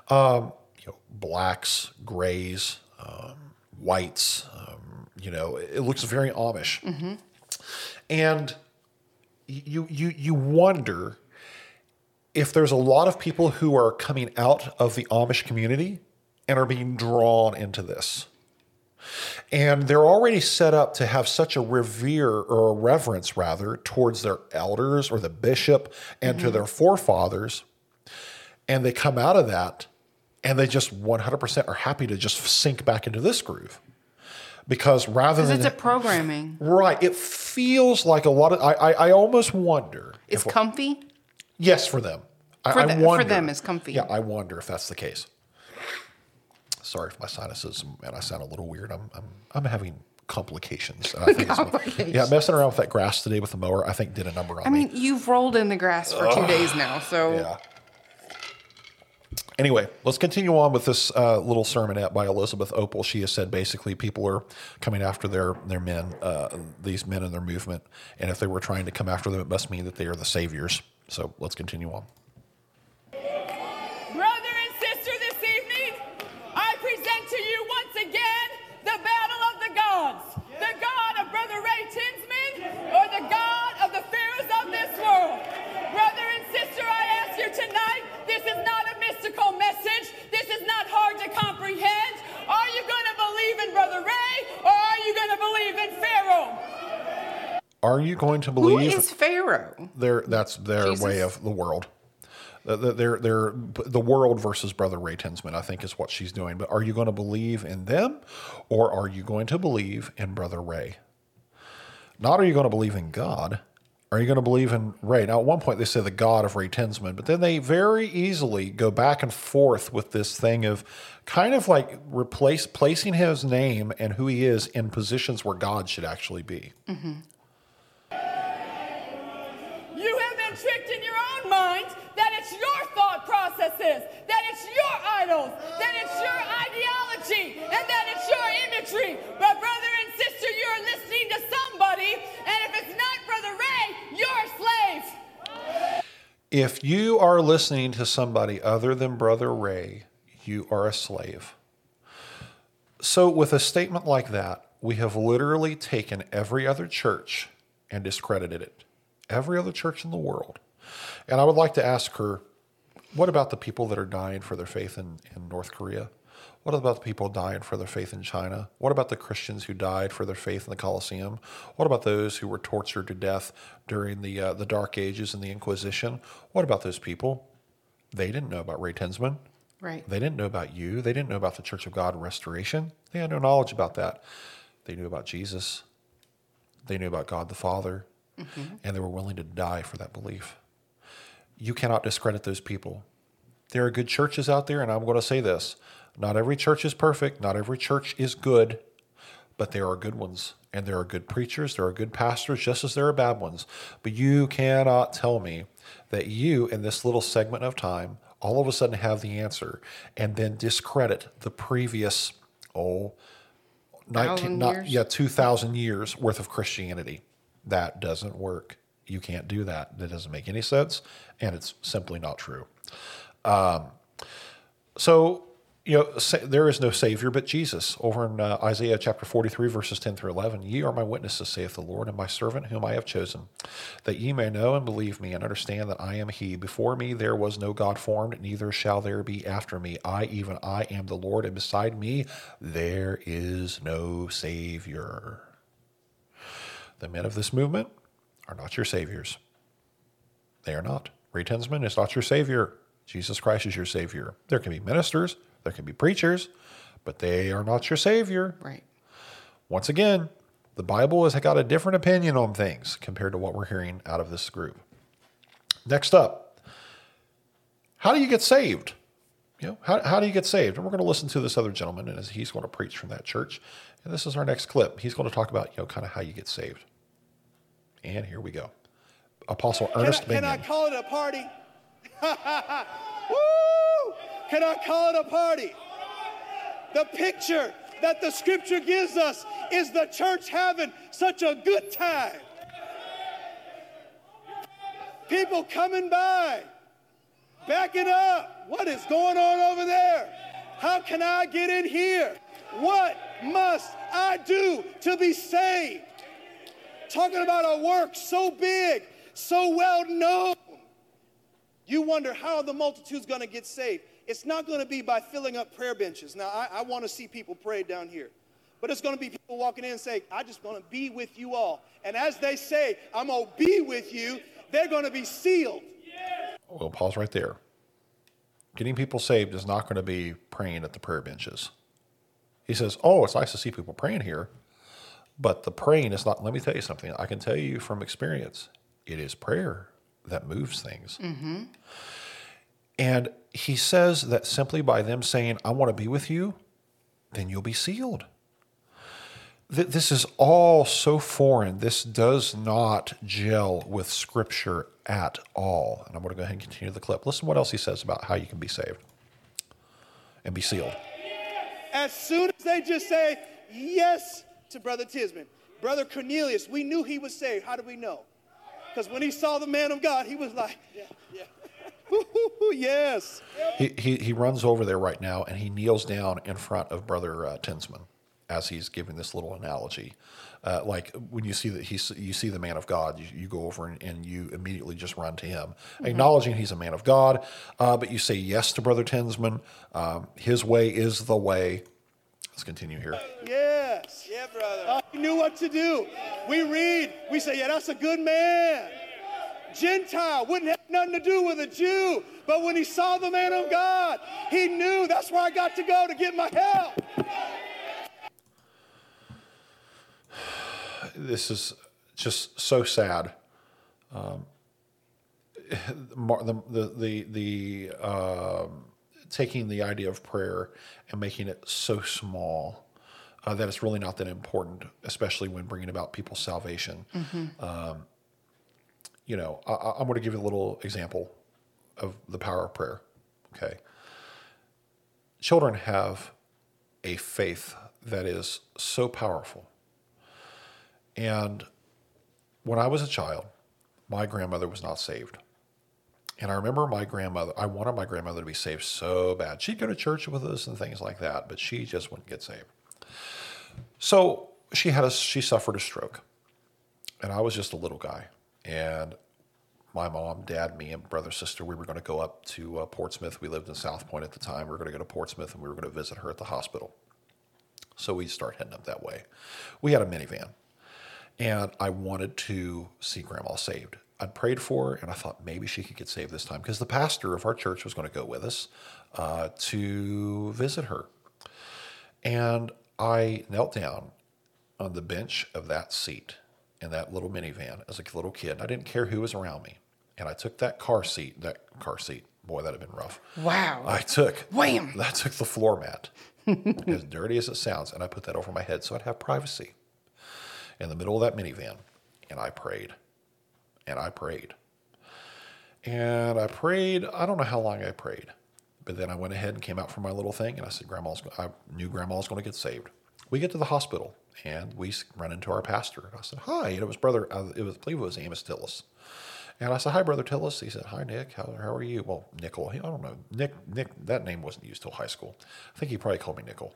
Blacks, grays, whites. It looks very Amish. Mm-hmm. And you wonder if there's a lot of people who are coming out of the Amish community and are being drawn into this. And they're already set up to have such a revere or a reverence, rather, towards their elders or the bishop and to their forefathers. And they come out of that and they just 100% are happy to just sink back into this groove. Because it's a programming. Right. It feels like a lot of, I almost wonder. It's comfy? Yes, for them. For them, it's comfy. Yeah, I wonder if that's the case. Sorry for my sinuses, and I sound a little weird. I'm having complications. And I think messing around with that grass today with the mower, I think did a number on me. I mean, you've rolled in the grass for 2 days now, so. Yeah. Anyway, let's continue on with this little sermonette by Elizabeth Opal. She has said basically people are coming after their men, these men in their movement. And if they were trying to come after them, it must mean that they are the saviors. So let's continue on. Brother and sister, this evening, I present to you once again the battle of the gods. The God of Brother Ray Tinsman or the God of the pharaohs of this world. Brother and sister, Are you going to believe? Who is Pharaoh? That's their Jesus? way of the world. They're the world versus Brother Ray Tinsman, I think, is what she's doing. But are you going to believe in them, or are you going to believe in Brother Ray? Not are you going to believe in God? Are you going to believe in Ray? Now, at one point they say the God of Ray Tinsman, but then they very easily go back and forth with this thing of kind of like placing his name and who he is in positions where God should actually be. Mm-hmm. You have been tricked in your own mind that it's your thought processes, that it's your idols, that it's your ideology, and that it's your imagery. But brother and sister, you're listening to somebody, and if it's not Brother Ray, you're a slave. If you are listening to somebody other than Brother Ray, you are a slave. So with a statement like that, we have literally taken every other church and discredited it. Every other church in the world. And I would like to ask her, what about the people that are dying for their faith in North Korea? What about the people dying for their faith in China? What about the Christians who died for their faith in the Colosseum? What about those who were tortured to death during the Dark Ages and the Inquisition? What about those people? They didn't know about Ray Tinsman. Right. They didn't know about you. They didn't know about the Church of God Restoration. They had no knowledge about that. They knew about Jesus. They knew about God the Father. Mm-hmm. And they were willing to die for that belief. You cannot discredit those people. There are good churches out there, and I'm going to say this. Not every church is perfect. Not every church is good. But there are good ones. And there are good preachers. There are good pastors, just as there are bad ones. But you cannot tell me that you, in this little segment of time, all of a sudden have the answer and then discredit the previous, 2,000 years worth of Christianity. That doesn't work. You can't do that. That doesn't make any sense, and it's simply not true. There is no Savior but Jesus. Over in Isaiah chapter 43, verses 10 through 11, ye are my witnesses, saith the Lord, and my servant whom I have chosen, that ye may know and believe me, and understand that I am he. Before me there was no God formed, neither shall there be after me. I, even I, am the Lord, and beside me there is no Savior. The men of this movement are not your saviors. They are not. Ray Tinsman is not your savior. Jesus Christ is your savior. There can be ministers, there can be preachers, but they are not your savior. Right. Once again, the Bible has got a different opinion on things compared to what we're hearing out of this group. Next up, how do you get saved? How do you get saved? And we're going to listen to this other gentleman, and he's going to preach from that church. And this is our next clip. He's going to talk about, kind of how you get saved. And here we go. Apostle Ernest Binion. Can I call it a party? Woo! Can I call it a party? The picture that the scripture gives us is the church having such a good time. People coming by, backing up. What is going on over there? How can I get in here? What must I do to be saved? Talking about a work so big, so well known. You wonder how the multitude's going to get saved. It's not going to be by filling up prayer benches. Now, I want to see people pray down here. But it's going to be people walking in and saying, I just want to be with you all. And as they say, I'm going to be with you, they're going to be sealed. We'll pause right there. Getting people saved is not going to be praying at the prayer benches. He says, it's nice to see people praying here. But the praying is not, let me tell you something. I can tell you from experience, it is prayer that moves things. Mm-hmm. And he says that simply by them saying, I want to be with you, then you'll be sealed. This is all so foreign. This does not gel with Scripture at all. And I'm going to go ahead and continue the clip. Listen to what else he says about how you can be saved and be sealed. As soon as they just say yes to Brother Tinsman, Brother Cornelius, we knew he was saved. How do we know? Because when he saw the man of God, he was like, yeah. Yes. He runs over there right now, and he kneels down in front of Brother Tinsman as he's giving this little analogy. Like when you see that you see the man of God, you go over and you immediately just run to him, acknowledging he's a man of God. But you say yes to Brother Tinsman. His way is the way. Let's continue here. Yes. Yeah, brother. He knew what to do. We read, we say, yeah, that's a good man. Gentile wouldn't have nothing to do with a Jew. But when he saw the man of God, he knew that's where I got to go to get my help. This is just so sad. Taking the idea of prayer and making it so small that it's really not that important, especially when bringing about people's salvation. I'm going to give you a little example of the power of prayer. Okay. Children have a faith that is so powerful. And when I was a child, my grandmother was not saved. And I remember I wanted my grandmother to be saved so bad. She'd go to church with us and things like that, but she just wouldn't get saved. So she suffered a stroke. And I was just a little guy. And my mom, dad, me, and brother, sister, we were going to go up to Portsmouth. We lived in South Point at the time. We were going to go to Portsmouth and we were going to visit her at the hospital. So we start heading up that way. We had a minivan. And I wanted to see Grandma saved. I'd prayed for her, and I thought maybe she could get saved this time because the pastor of our church was going to go with us to visit her. And I knelt down on the bench of that seat in that little minivan as a little kid. I didn't care who was around me. And I took that car seat. Boy, that'd have been rough. Wow. I took the floor mat, as dirty as it sounds, and I put that over my head so I'd have privacy in the middle of that minivan. And I prayed. And I prayed. And I prayed. I don't know how long I prayed. But then I went ahead and came out from my little thing. And I said, I knew Grandma was going to get saved. We get to the hospital. And we run into our pastor. And I said, hi. And it was I believe it was Amos Tillis. And I said, hi, Brother Tillis. He said, hi, Nick. How are you? Well, Nickel. I don't know. Nick, that name wasn't used till high school. I think he probably called me Nickel.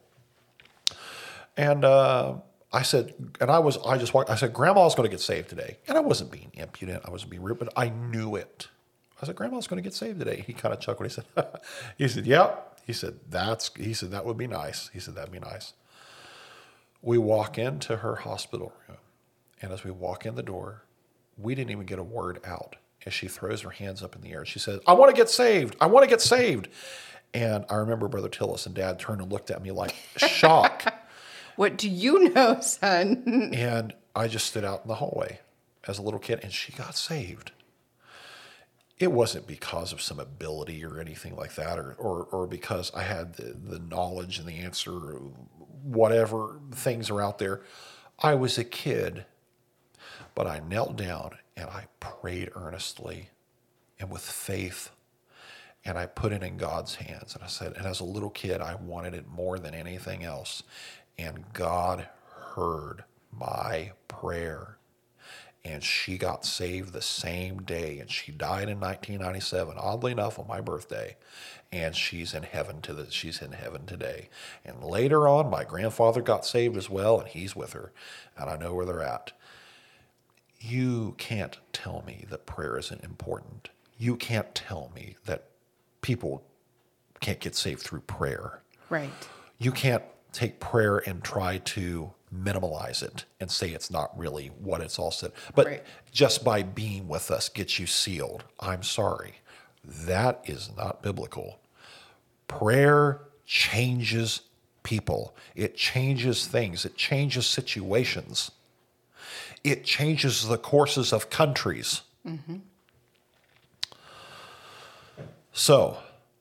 And I said, I said, Grandma's going to get saved today. And I wasn't being impudent. I wasn't being rude, but I knew it. I said, Grandma's going to get saved today. He kind of chuckled. He said, yep. He said, that would be nice. He said, that'd be nice. We walk into her hospital room. And as we walk in the door, we didn't even get a word out. As she throws her hands up in the air, she says, I want to get saved. I want to get saved. And I remember Brother Tillis and Dad turned and looked at me like shock. What do you know, son? And I just stood out in the hallway as a little kid, and she got saved. It wasn't because of some ability or anything like that, or because I had the knowledge and the answer, or whatever things are out there. I was a kid, but I knelt down and I prayed earnestly and with faith. And I put it in God's hands. And I said, and as a little kid, I wanted it more than anything else. And God heard my prayer. And she got saved the same day. And she died in 1997, oddly enough, on my birthday. And she's in heaven today. And later on, my grandfather got saved as well, and he's with her. And I know where they're at. You can't tell me that prayer isn't important. You can't tell me that people can't get saved through prayer. Right. You can't take prayer and try to minimalize it and say it's not really what it's all said. But just by being with us gets you sealed. I'm sorry. That is not biblical. Prayer changes people. It changes things. It changes situations. It changes the courses of countries. Mm-hmm. So,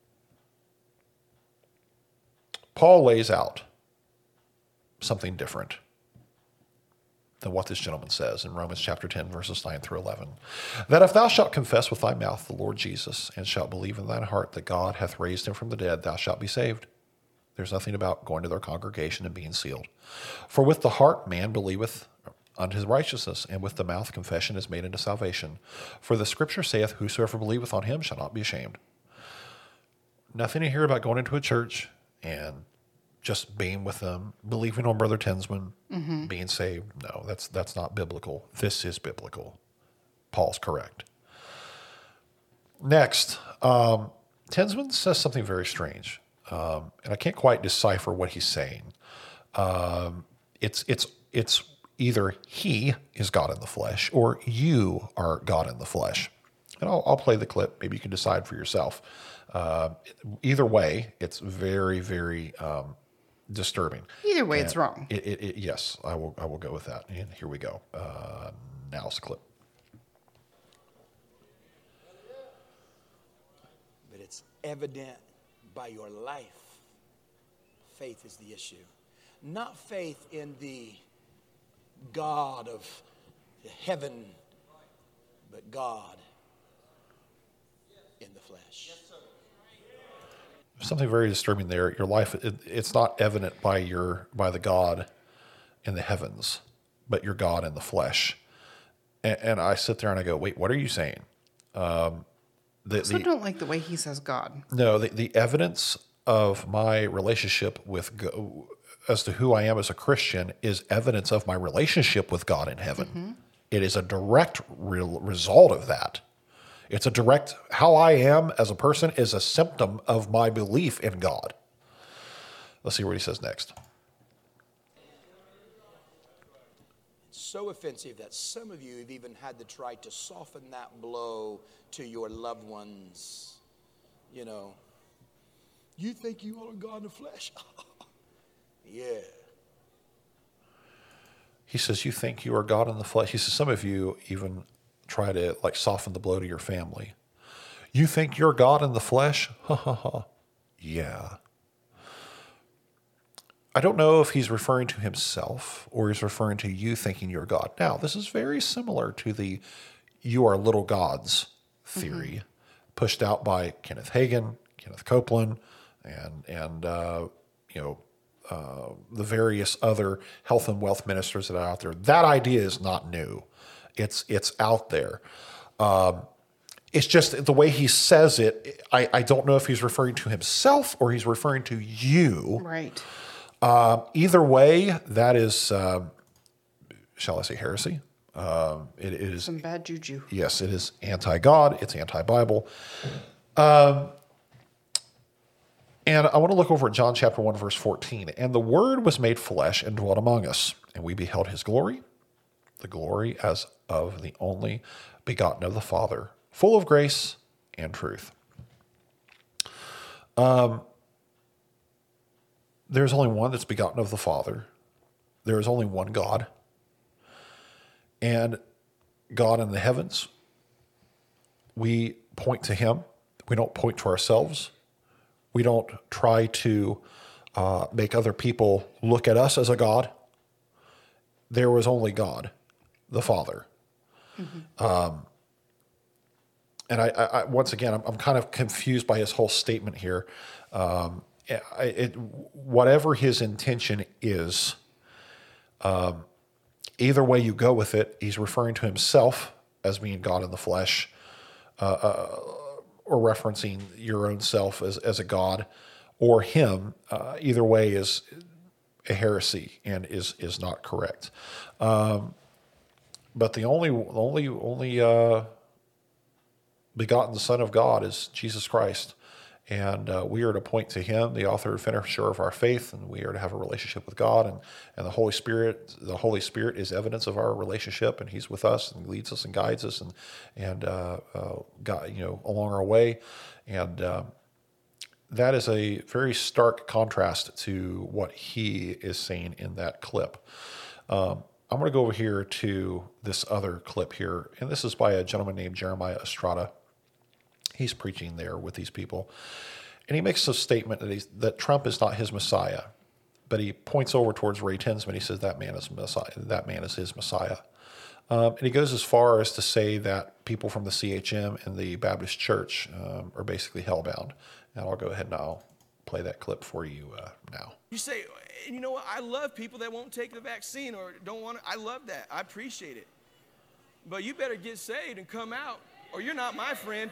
Paul lays out something different than what this gentleman says in Romans chapter 10, verses 9 through 11. That if thou shalt confess with thy mouth the Lord Jesus, and shalt believe in thine heart that God hath raised him from the dead, thou shalt be saved. There's nothing about going to their congregation and being sealed. For with the heart man believeth unto his righteousness, and with the mouth confession is made unto salvation. For the scripture saith, whosoever believeth on him shall not be ashamed. Nothing to hear about going into a church and just being with them, believing on Brother Tensman, being saved. No, that's not biblical. This is biblical. Paul's correct. Next, Tensman says something very strange. and I can't quite decipher what he's saying. It's either he is God in the flesh or you are God in the flesh. And I'll play the clip. Maybe you can decide for yourself. Either way, it's very, very disturbing. Either way, it's wrong. Yes, I will go with that. And here we go. Now's the clip. But it's evident by your life. Faith is the issue. Not faith in the God of heaven, but God in the flesh. Something very disturbing there. Your life, it's not evident by the God in the heavens, but your God in the flesh. And I sit there and I go, wait, what are you saying? I don't like the way he says God. No, the evidence of my relationship with God, as to who I am as a Christian, is evidence of my relationship with God in heaven. Mm-hmm. It is a direct result of that. It's a direct, how I am as a person is a symptom of my belief in God. Let's see what he says next. So offensive that some of you have even had to try to soften that blow to your loved ones. You know, you think you are God in the flesh? Yeah. He says, you think you are God in the flesh? He says, some of you even try to soften the blow to your family. You think you're God in the flesh? Ha ha ha. Yeah. I don't know if he's referring to himself or he's referring to you thinking you're God. Now, this is very similar to the you are little gods theory pushed out by Kenneth Hagin, Kenneth Copeland, and the various other health and wealth ministers that are out there. That idea is not new. It's out there. It's just the way he says it. I don't know if he's referring to himself or he's referring to you. Right. Either way, that is, shall I say, heresy. It is some bad juju. Yes, it is anti-God. It's anti-Bible. And I want to look over at John chapter 1, verse 14. And the Word was made flesh and dwelt among us, and we beheld his glory, the glory as of the only begotten of the Father, full of grace and truth. There's only one that's begotten of the Father. There is only one God. And God in the heavens, we point to him. We don't point to ourselves. We don't try to make other people look at us as a God. There was only God, the Father. Mm-hmm. And I once again, I'm kind of confused by his whole statement here. Whatever his intention is, either way you go with it, he's referring to himself as being God in the flesh, or referencing your own self as a God, or him. Either way is a heresy and is not correct. But the only begotten Son of God is Jesus Christ. And we are to point to him, the author and finisher of our faith, and we are to have a relationship with God. And the Holy Spirit. The Holy Spirit is evidence of our relationship, and he's with us and leads us and guides us and God, along our way. And that is a very stark contrast to what he is saying in that clip. I'm going to go over here to this other clip here, and this is by a gentleman named Jeremiah Estrada. He's preaching there with these people. And he makes a statement that Trump is not his Messiah. But he points over towards Ray Tinsman. He says that man is Messiah. That man is his Messiah. And he goes as far as to say that people from the CHM and the Baptist Church are basically hellbound. And I'll go ahead and I'll play that clip for you now. You say, and you know what? I love people that won't take the vaccine or don't want to. I love that. I appreciate it. But you better get saved and come out, or you're not my friend.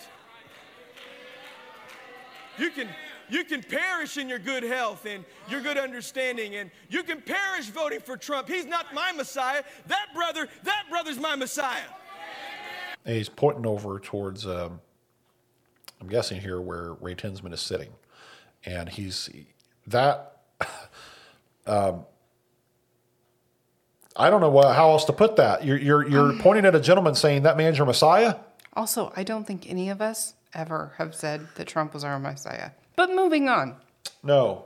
You can perish in your good health and your good understanding, and you can perish voting for Trump. He's not my Messiah. That brother's my Messiah. And he's pointing over towards, I'm guessing here, where Ray Tinsman is sitting. And that. I don't know how else to put that. You're pointing at a gentleman saying that man's your Messiah. Also, I don't think any of us ever have said that Trump was our Messiah. But moving on. No.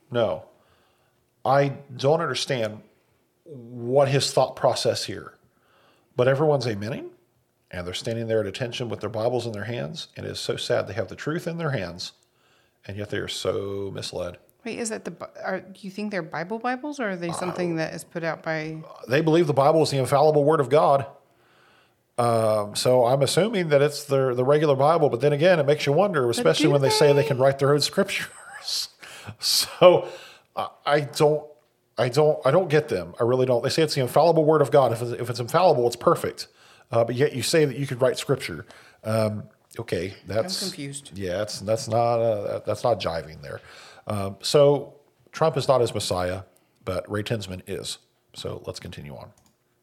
I don't understand what his thought process here. But everyone's amening, and they're standing there at attention with their Bibles in their hands, and it is so sad they have the truth in their hands, and yet they are so misled. Wait, is that do you think they're Bibles, or are they something that is put out by... They believe the Bible is the infallible Word of God. So I'm assuming that it's the regular Bible, but then again, it makes you wonder, especially when they say they can write their own scriptures. So I don't get them. I really don't. They say it's the infallible Word of God. If it's infallible, it's perfect. But yet you say that you could write scripture. Okay, that's... I'm confused. Yeah, that's not jiving there. So Trump is not his Messiah, but Ray Tinsman is. So let's continue on.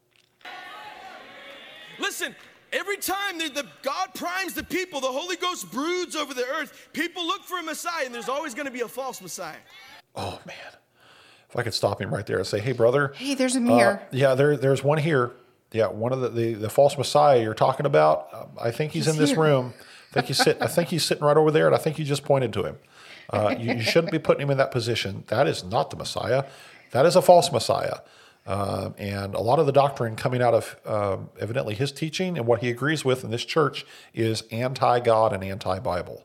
Listen, every time God primes the people, the Holy Ghost broods over the earth, people look for a Messiah, and there's always going to be a false Messiah. Oh, man. If I could stop him right there and say, hey, brother. Hey, there's a mirror. Yeah, there's one here. Yeah, one of the false Messiah you're talking about. I think he's in this room. I think he's sitting right over there, and I think you just pointed to him. You shouldn't be putting him in that position. That is not the Messiah. That is a false Messiah. And a lot of the doctrine coming out of evidently his teaching and what he agrees with in this church is anti-God and anti-Bible.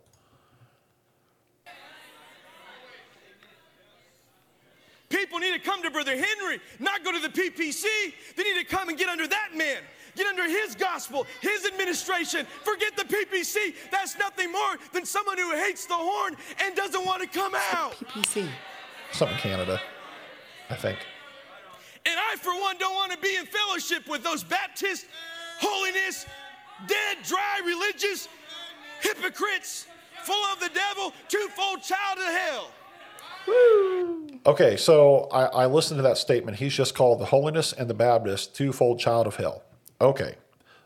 People need to come to Brother Henry, not go to the PPC. They need to come and get under that man. Get under his gospel, his administration. Forget the PPC. That's nothing more than someone who hates the horn and doesn't want to come out. PPC. Something Canada, I think. And I, for one, don't want to be in fellowship with those Baptist, holiness, dead, dry, religious hypocrites, full of the devil, twofold child of hell. Woo. Okay, so I listened to that statement. He's just called the holiness and the Baptist twofold child of hell. Okay.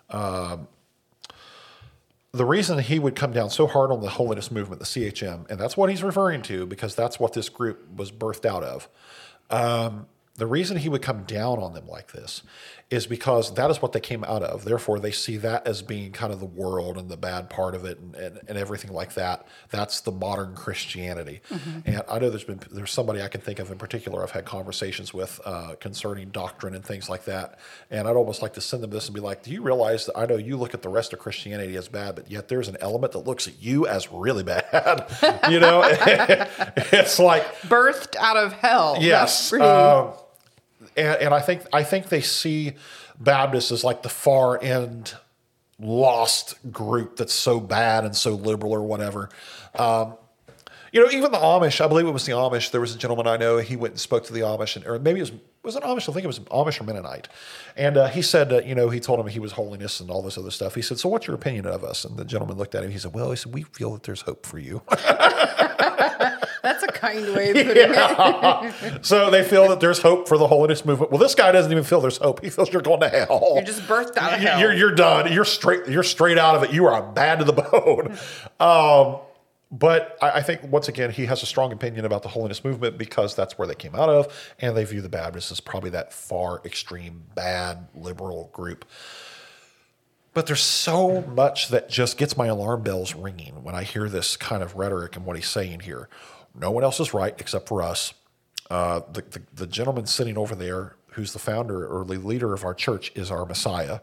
The reason he would come down so hard on the holiness movement, the CHM, and that's what he's referring to because that's what this group was birthed out of. The reason he would come down on them like this is because that is what they came out of. Therefore, they see that as being kind of the world and the bad part of it and everything like that. That's the modern Christianity. Mm-hmm. And I know there's somebody I can think of in particular I've had conversations with concerning doctrine and things like that. And I'd almost like to send them this and be like, do you realize that I know you look at the rest of Christianity as bad, but yet there's an element that looks at you as really bad. You know, it's like... Birthed out of hell. Yes. And I think they see Baptists as like the far end lost group that's so bad and so liberal or whatever. You know, even the Amish, I believe it was the Amish. There was a gentleman I know, he went and spoke to the Amish, or maybe it was it Amish? I think it was Amish or Mennonite. And he said, you know, he told him he was holiness and all this other stuff. He said, so what's your opinion of us? And the gentleman looked at him. He said, well, we feel that there's hope for you. That's a kind way of putting it. So they feel that there's hope for the holiness movement. Well, this guy doesn't even feel there's hope. He feels you're going to hell. You're just birthed out of hell. You're done. You're straight out of it. You are bad to the bone. But I think, once again, he has a strong opinion about the holiness movement because that's where they came out of, and they view the Baptists as probably that far, extreme, bad, liberal group. But there's so much that just gets my alarm bells ringing when I hear this kind of rhetoric and what he's saying here. No one else is right except for us. The gentleman sitting over there, who's the founder or the leader of our church, is our Messiah.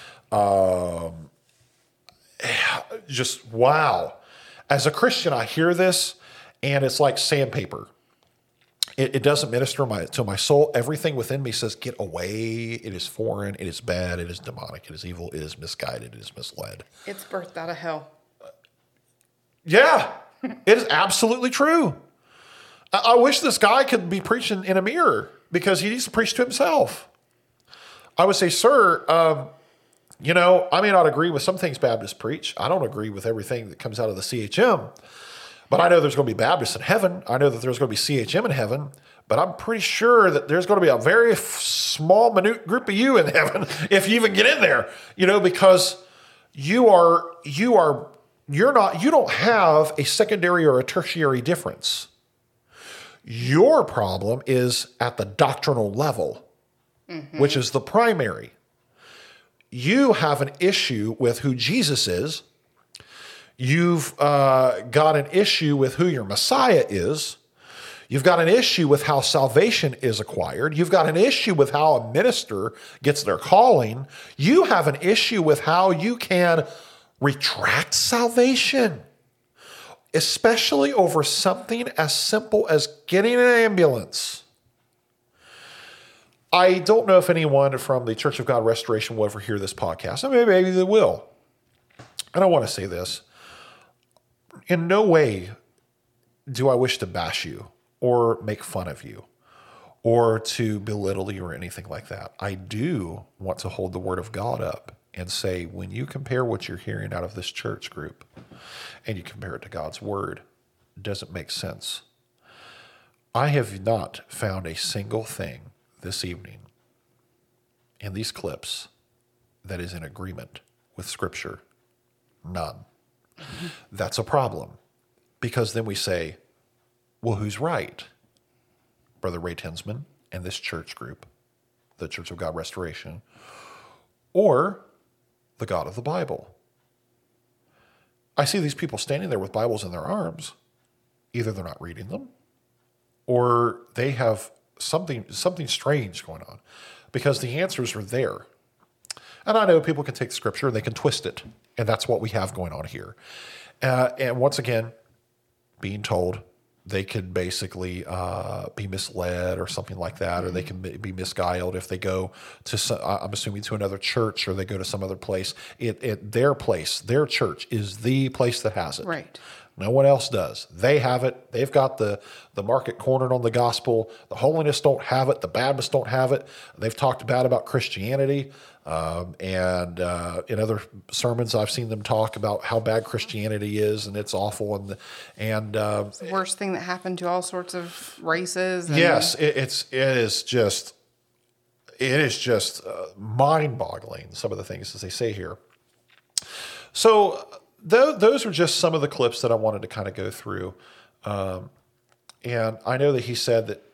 Just wow. As a Christian, I hear this, and it's like sandpaper. It doesn't minister to my soul. Everything within me says, get away. It is foreign. It is bad. It is demonic. It is evil. It is misguided. It is misled. It's birthed out of hell. Yeah, it is absolutely true. I wish this guy could be preaching in a mirror because he needs to preach to himself. I would say, sir, you know, I may not agree with some things Baptists preach. I don't agree with everything that comes out of the CHM. But I know there's going to be Baptists in heaven. I know that there's going to be CHM in heaven. But I'm pretty sure that there's going to be a very small, minute group of you in heaven if you even get in there. You know, because you are you don't have a secondary or a tertiary difference. Your problem is at the doctrinal level, which is the primary. You have an issue with who Jesus is. You've got an issue with who your Messiah is. You've got an issue with how salvation is acquired. You've got an issue with how a minister gets their calling. You have an issue with how you can retract salvation, especially over something as simple as getting an ambulance. I don't know if anyone from the Church of God Restoration will ever hear this podcast. I mean, maybe they will. And I want to say this. In no way do I wish to bash you or make fun of you or to belittle you or anything like that. I do want to hold the Word of God up and say, when you compare what you're hearing out of this church group and you compare it to God's Word, it doesn't make sense. I have not found a single thing this evening in these clips that is in agreement with Scripture. None. That's a problem, because then we say, well, who's right? Brother Ray Tinsman and this church group, the Church of God Restoration, or the God of the Bible? I see these people standing there with Bibles in their arms. Either they're not reading them, or they have something strange going on, because the answers are there. And I know people can take Scripture and they can twist it, and that's what we have going on here. And once again, being told they could basically be misled or something like that, or they can be misguided if they go to, I'm assuming, to another church, or they go to some other place. Their place, their church is the place that has it. Right. No one else does. They have it. They've got the market cornered on the gospel. The Holinists don't have it. The Baptists don't have it. They've talked bad about Christianity. And in other sermons, I've seen them talk about how bad Christianity is, and it's awful. It's the worst thing that happened to all sorts of races. Yes, it is just mind-boggling, some of the things that they say here. So those are just some of the clips that I wanted to kind of go through. And I know that he said that,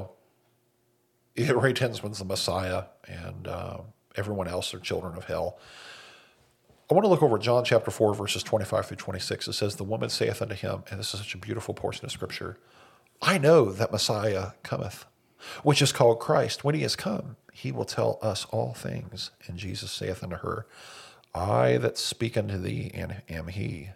Ray Tinsman's the Messiah, and everyone else are children of hell. I want to look over John chapter 4, verses 25 through 26. It says, the woman saith unto him, and this is such a beautiful portion of Scripture, I know that Messiah cometh, which is called Christ. When he is come, he will tell us all things. And Jesus saith unto her, I that speak unto thee am he.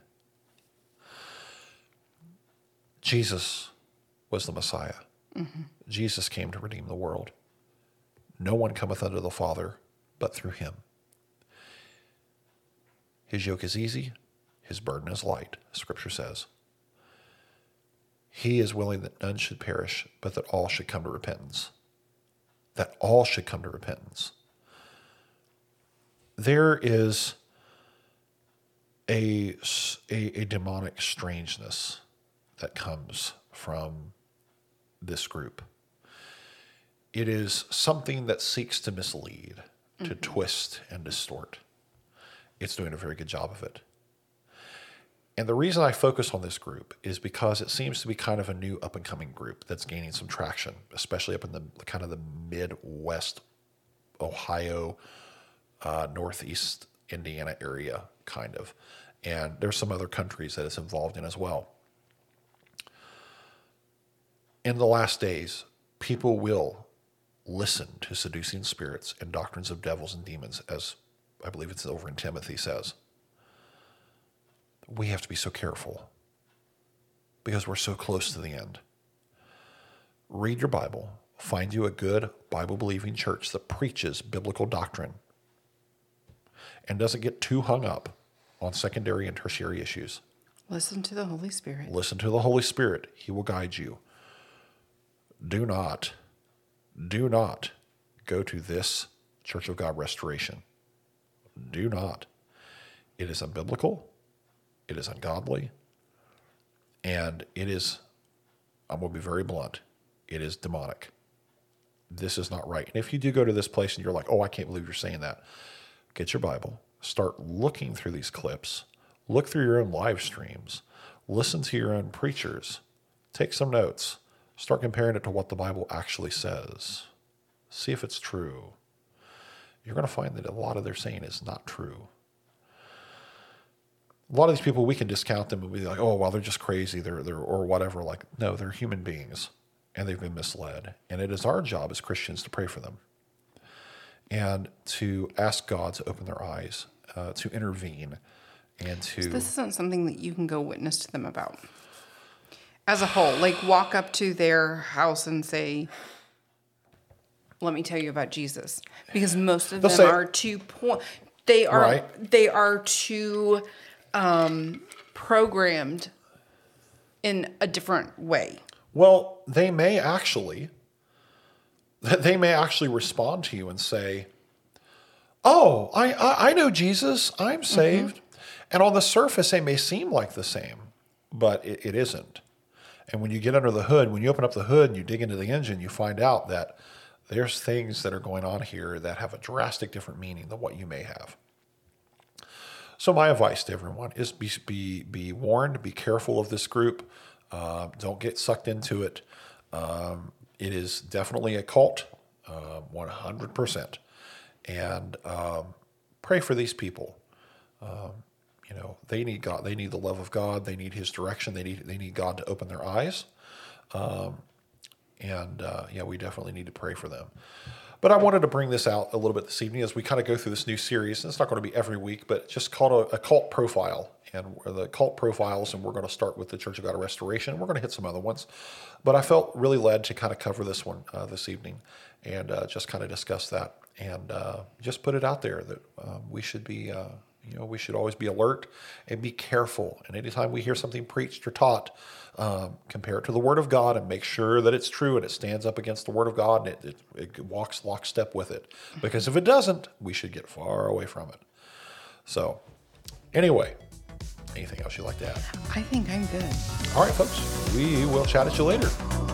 Jesus was the Messiah. Mm-hmm. Jesus came to redeem the world. No one cometh unto the Father but through him. His yoke is easy, his burden is light, Scripture says. He is willing that none should perish, but that all should come to repentance. That all should come to repentance. There is a demonic strangeness that comes from this group. It is something that seeks to mislead, to twist and distort. It's doing a very good job of it. And the reason I focus on this group is because it seems to be kind of a new up-and-coming group that's gaining some traction, especially up in the kind of the Midwest, Ohio, Northeast Indiana area, kind of. And there's some other countries that it's involved in as well. In the last days, people will listen to seducing spirits and doctrines of devils and demons, as I believe it's over in Timothy says. We have to be so careful because we're so close to the end. Read your Bible. Find you a good Bible-believing church that preaches biblical doctrine and doesn't get too hung up on secondary and tertiary issues. Listen to the Holy Spirit. Listen to the Holy Spirit. He will guide you. Do not go to this Church of God Restoration. Do not. It is unbiblical. It is ungodly. And it is, I'm going to be very blunt, it is demonic. This is not right. And if you do go to this place and you're like, oh, I can't believe you're saying that, get your Bible. Start looking through these clips. Look through your own live streams. Listen to your own preachers. Take some notes. Start comparing it to what the Bible actually says. See if it's true. You're going to find that a lot of their saying is not true. A lot of these people, we can discount them and be like, oh, well, they're just crazy, they're or whatever. Like, no, they're human beings, and they've been misled. And it is our job as Christians to pray for them and to ask God to open their eyes, to intervene, and to... So this isn't something that you can go witness to them about as a whole. Like, walk up to their house and say, let me tell you about Jesus. Because most of them are too... They are too... programmed in a different way. Well, they may actually respond to you and say, oh, I know Jesus, I'm saved. And on the surface, they may seem like the same, but it isn't. And when you get under the hood, when you open up the hood and you dig into the engine, you find out that there's things that are going on here that have a drastic different meaning than what you may have. So my advice to everyone is be warned, be careful of this group. Don't get sucked into it. It is definitely a cult, 100%. And pray for these people. They need God. They need the love of God. They need His direction. They need God to open their eyes. We definitely need to pray for them. But I wanted to bring this out a little bit this evening as we kind of go through this new series. And it's not going to be every week, but just called a cult profile. And the cult profiles, and we're going to start with the Church of God of Restoration. We're going to hit some other ones. But I felt really led to kind of cover this one this evening and just kind of discuss that. And just put it out there that we should be, we should always be alert and be careful. And anytime we hear something preached or taught, compare it to the Word of God and make sure that it's true and it stands up against the Word of God and it walks lockstep with it. Because if it doesn't, we should get far away from it. So, anyway, anything else you'd like to add? I think I'm good. All right, folks. We will chat at you later.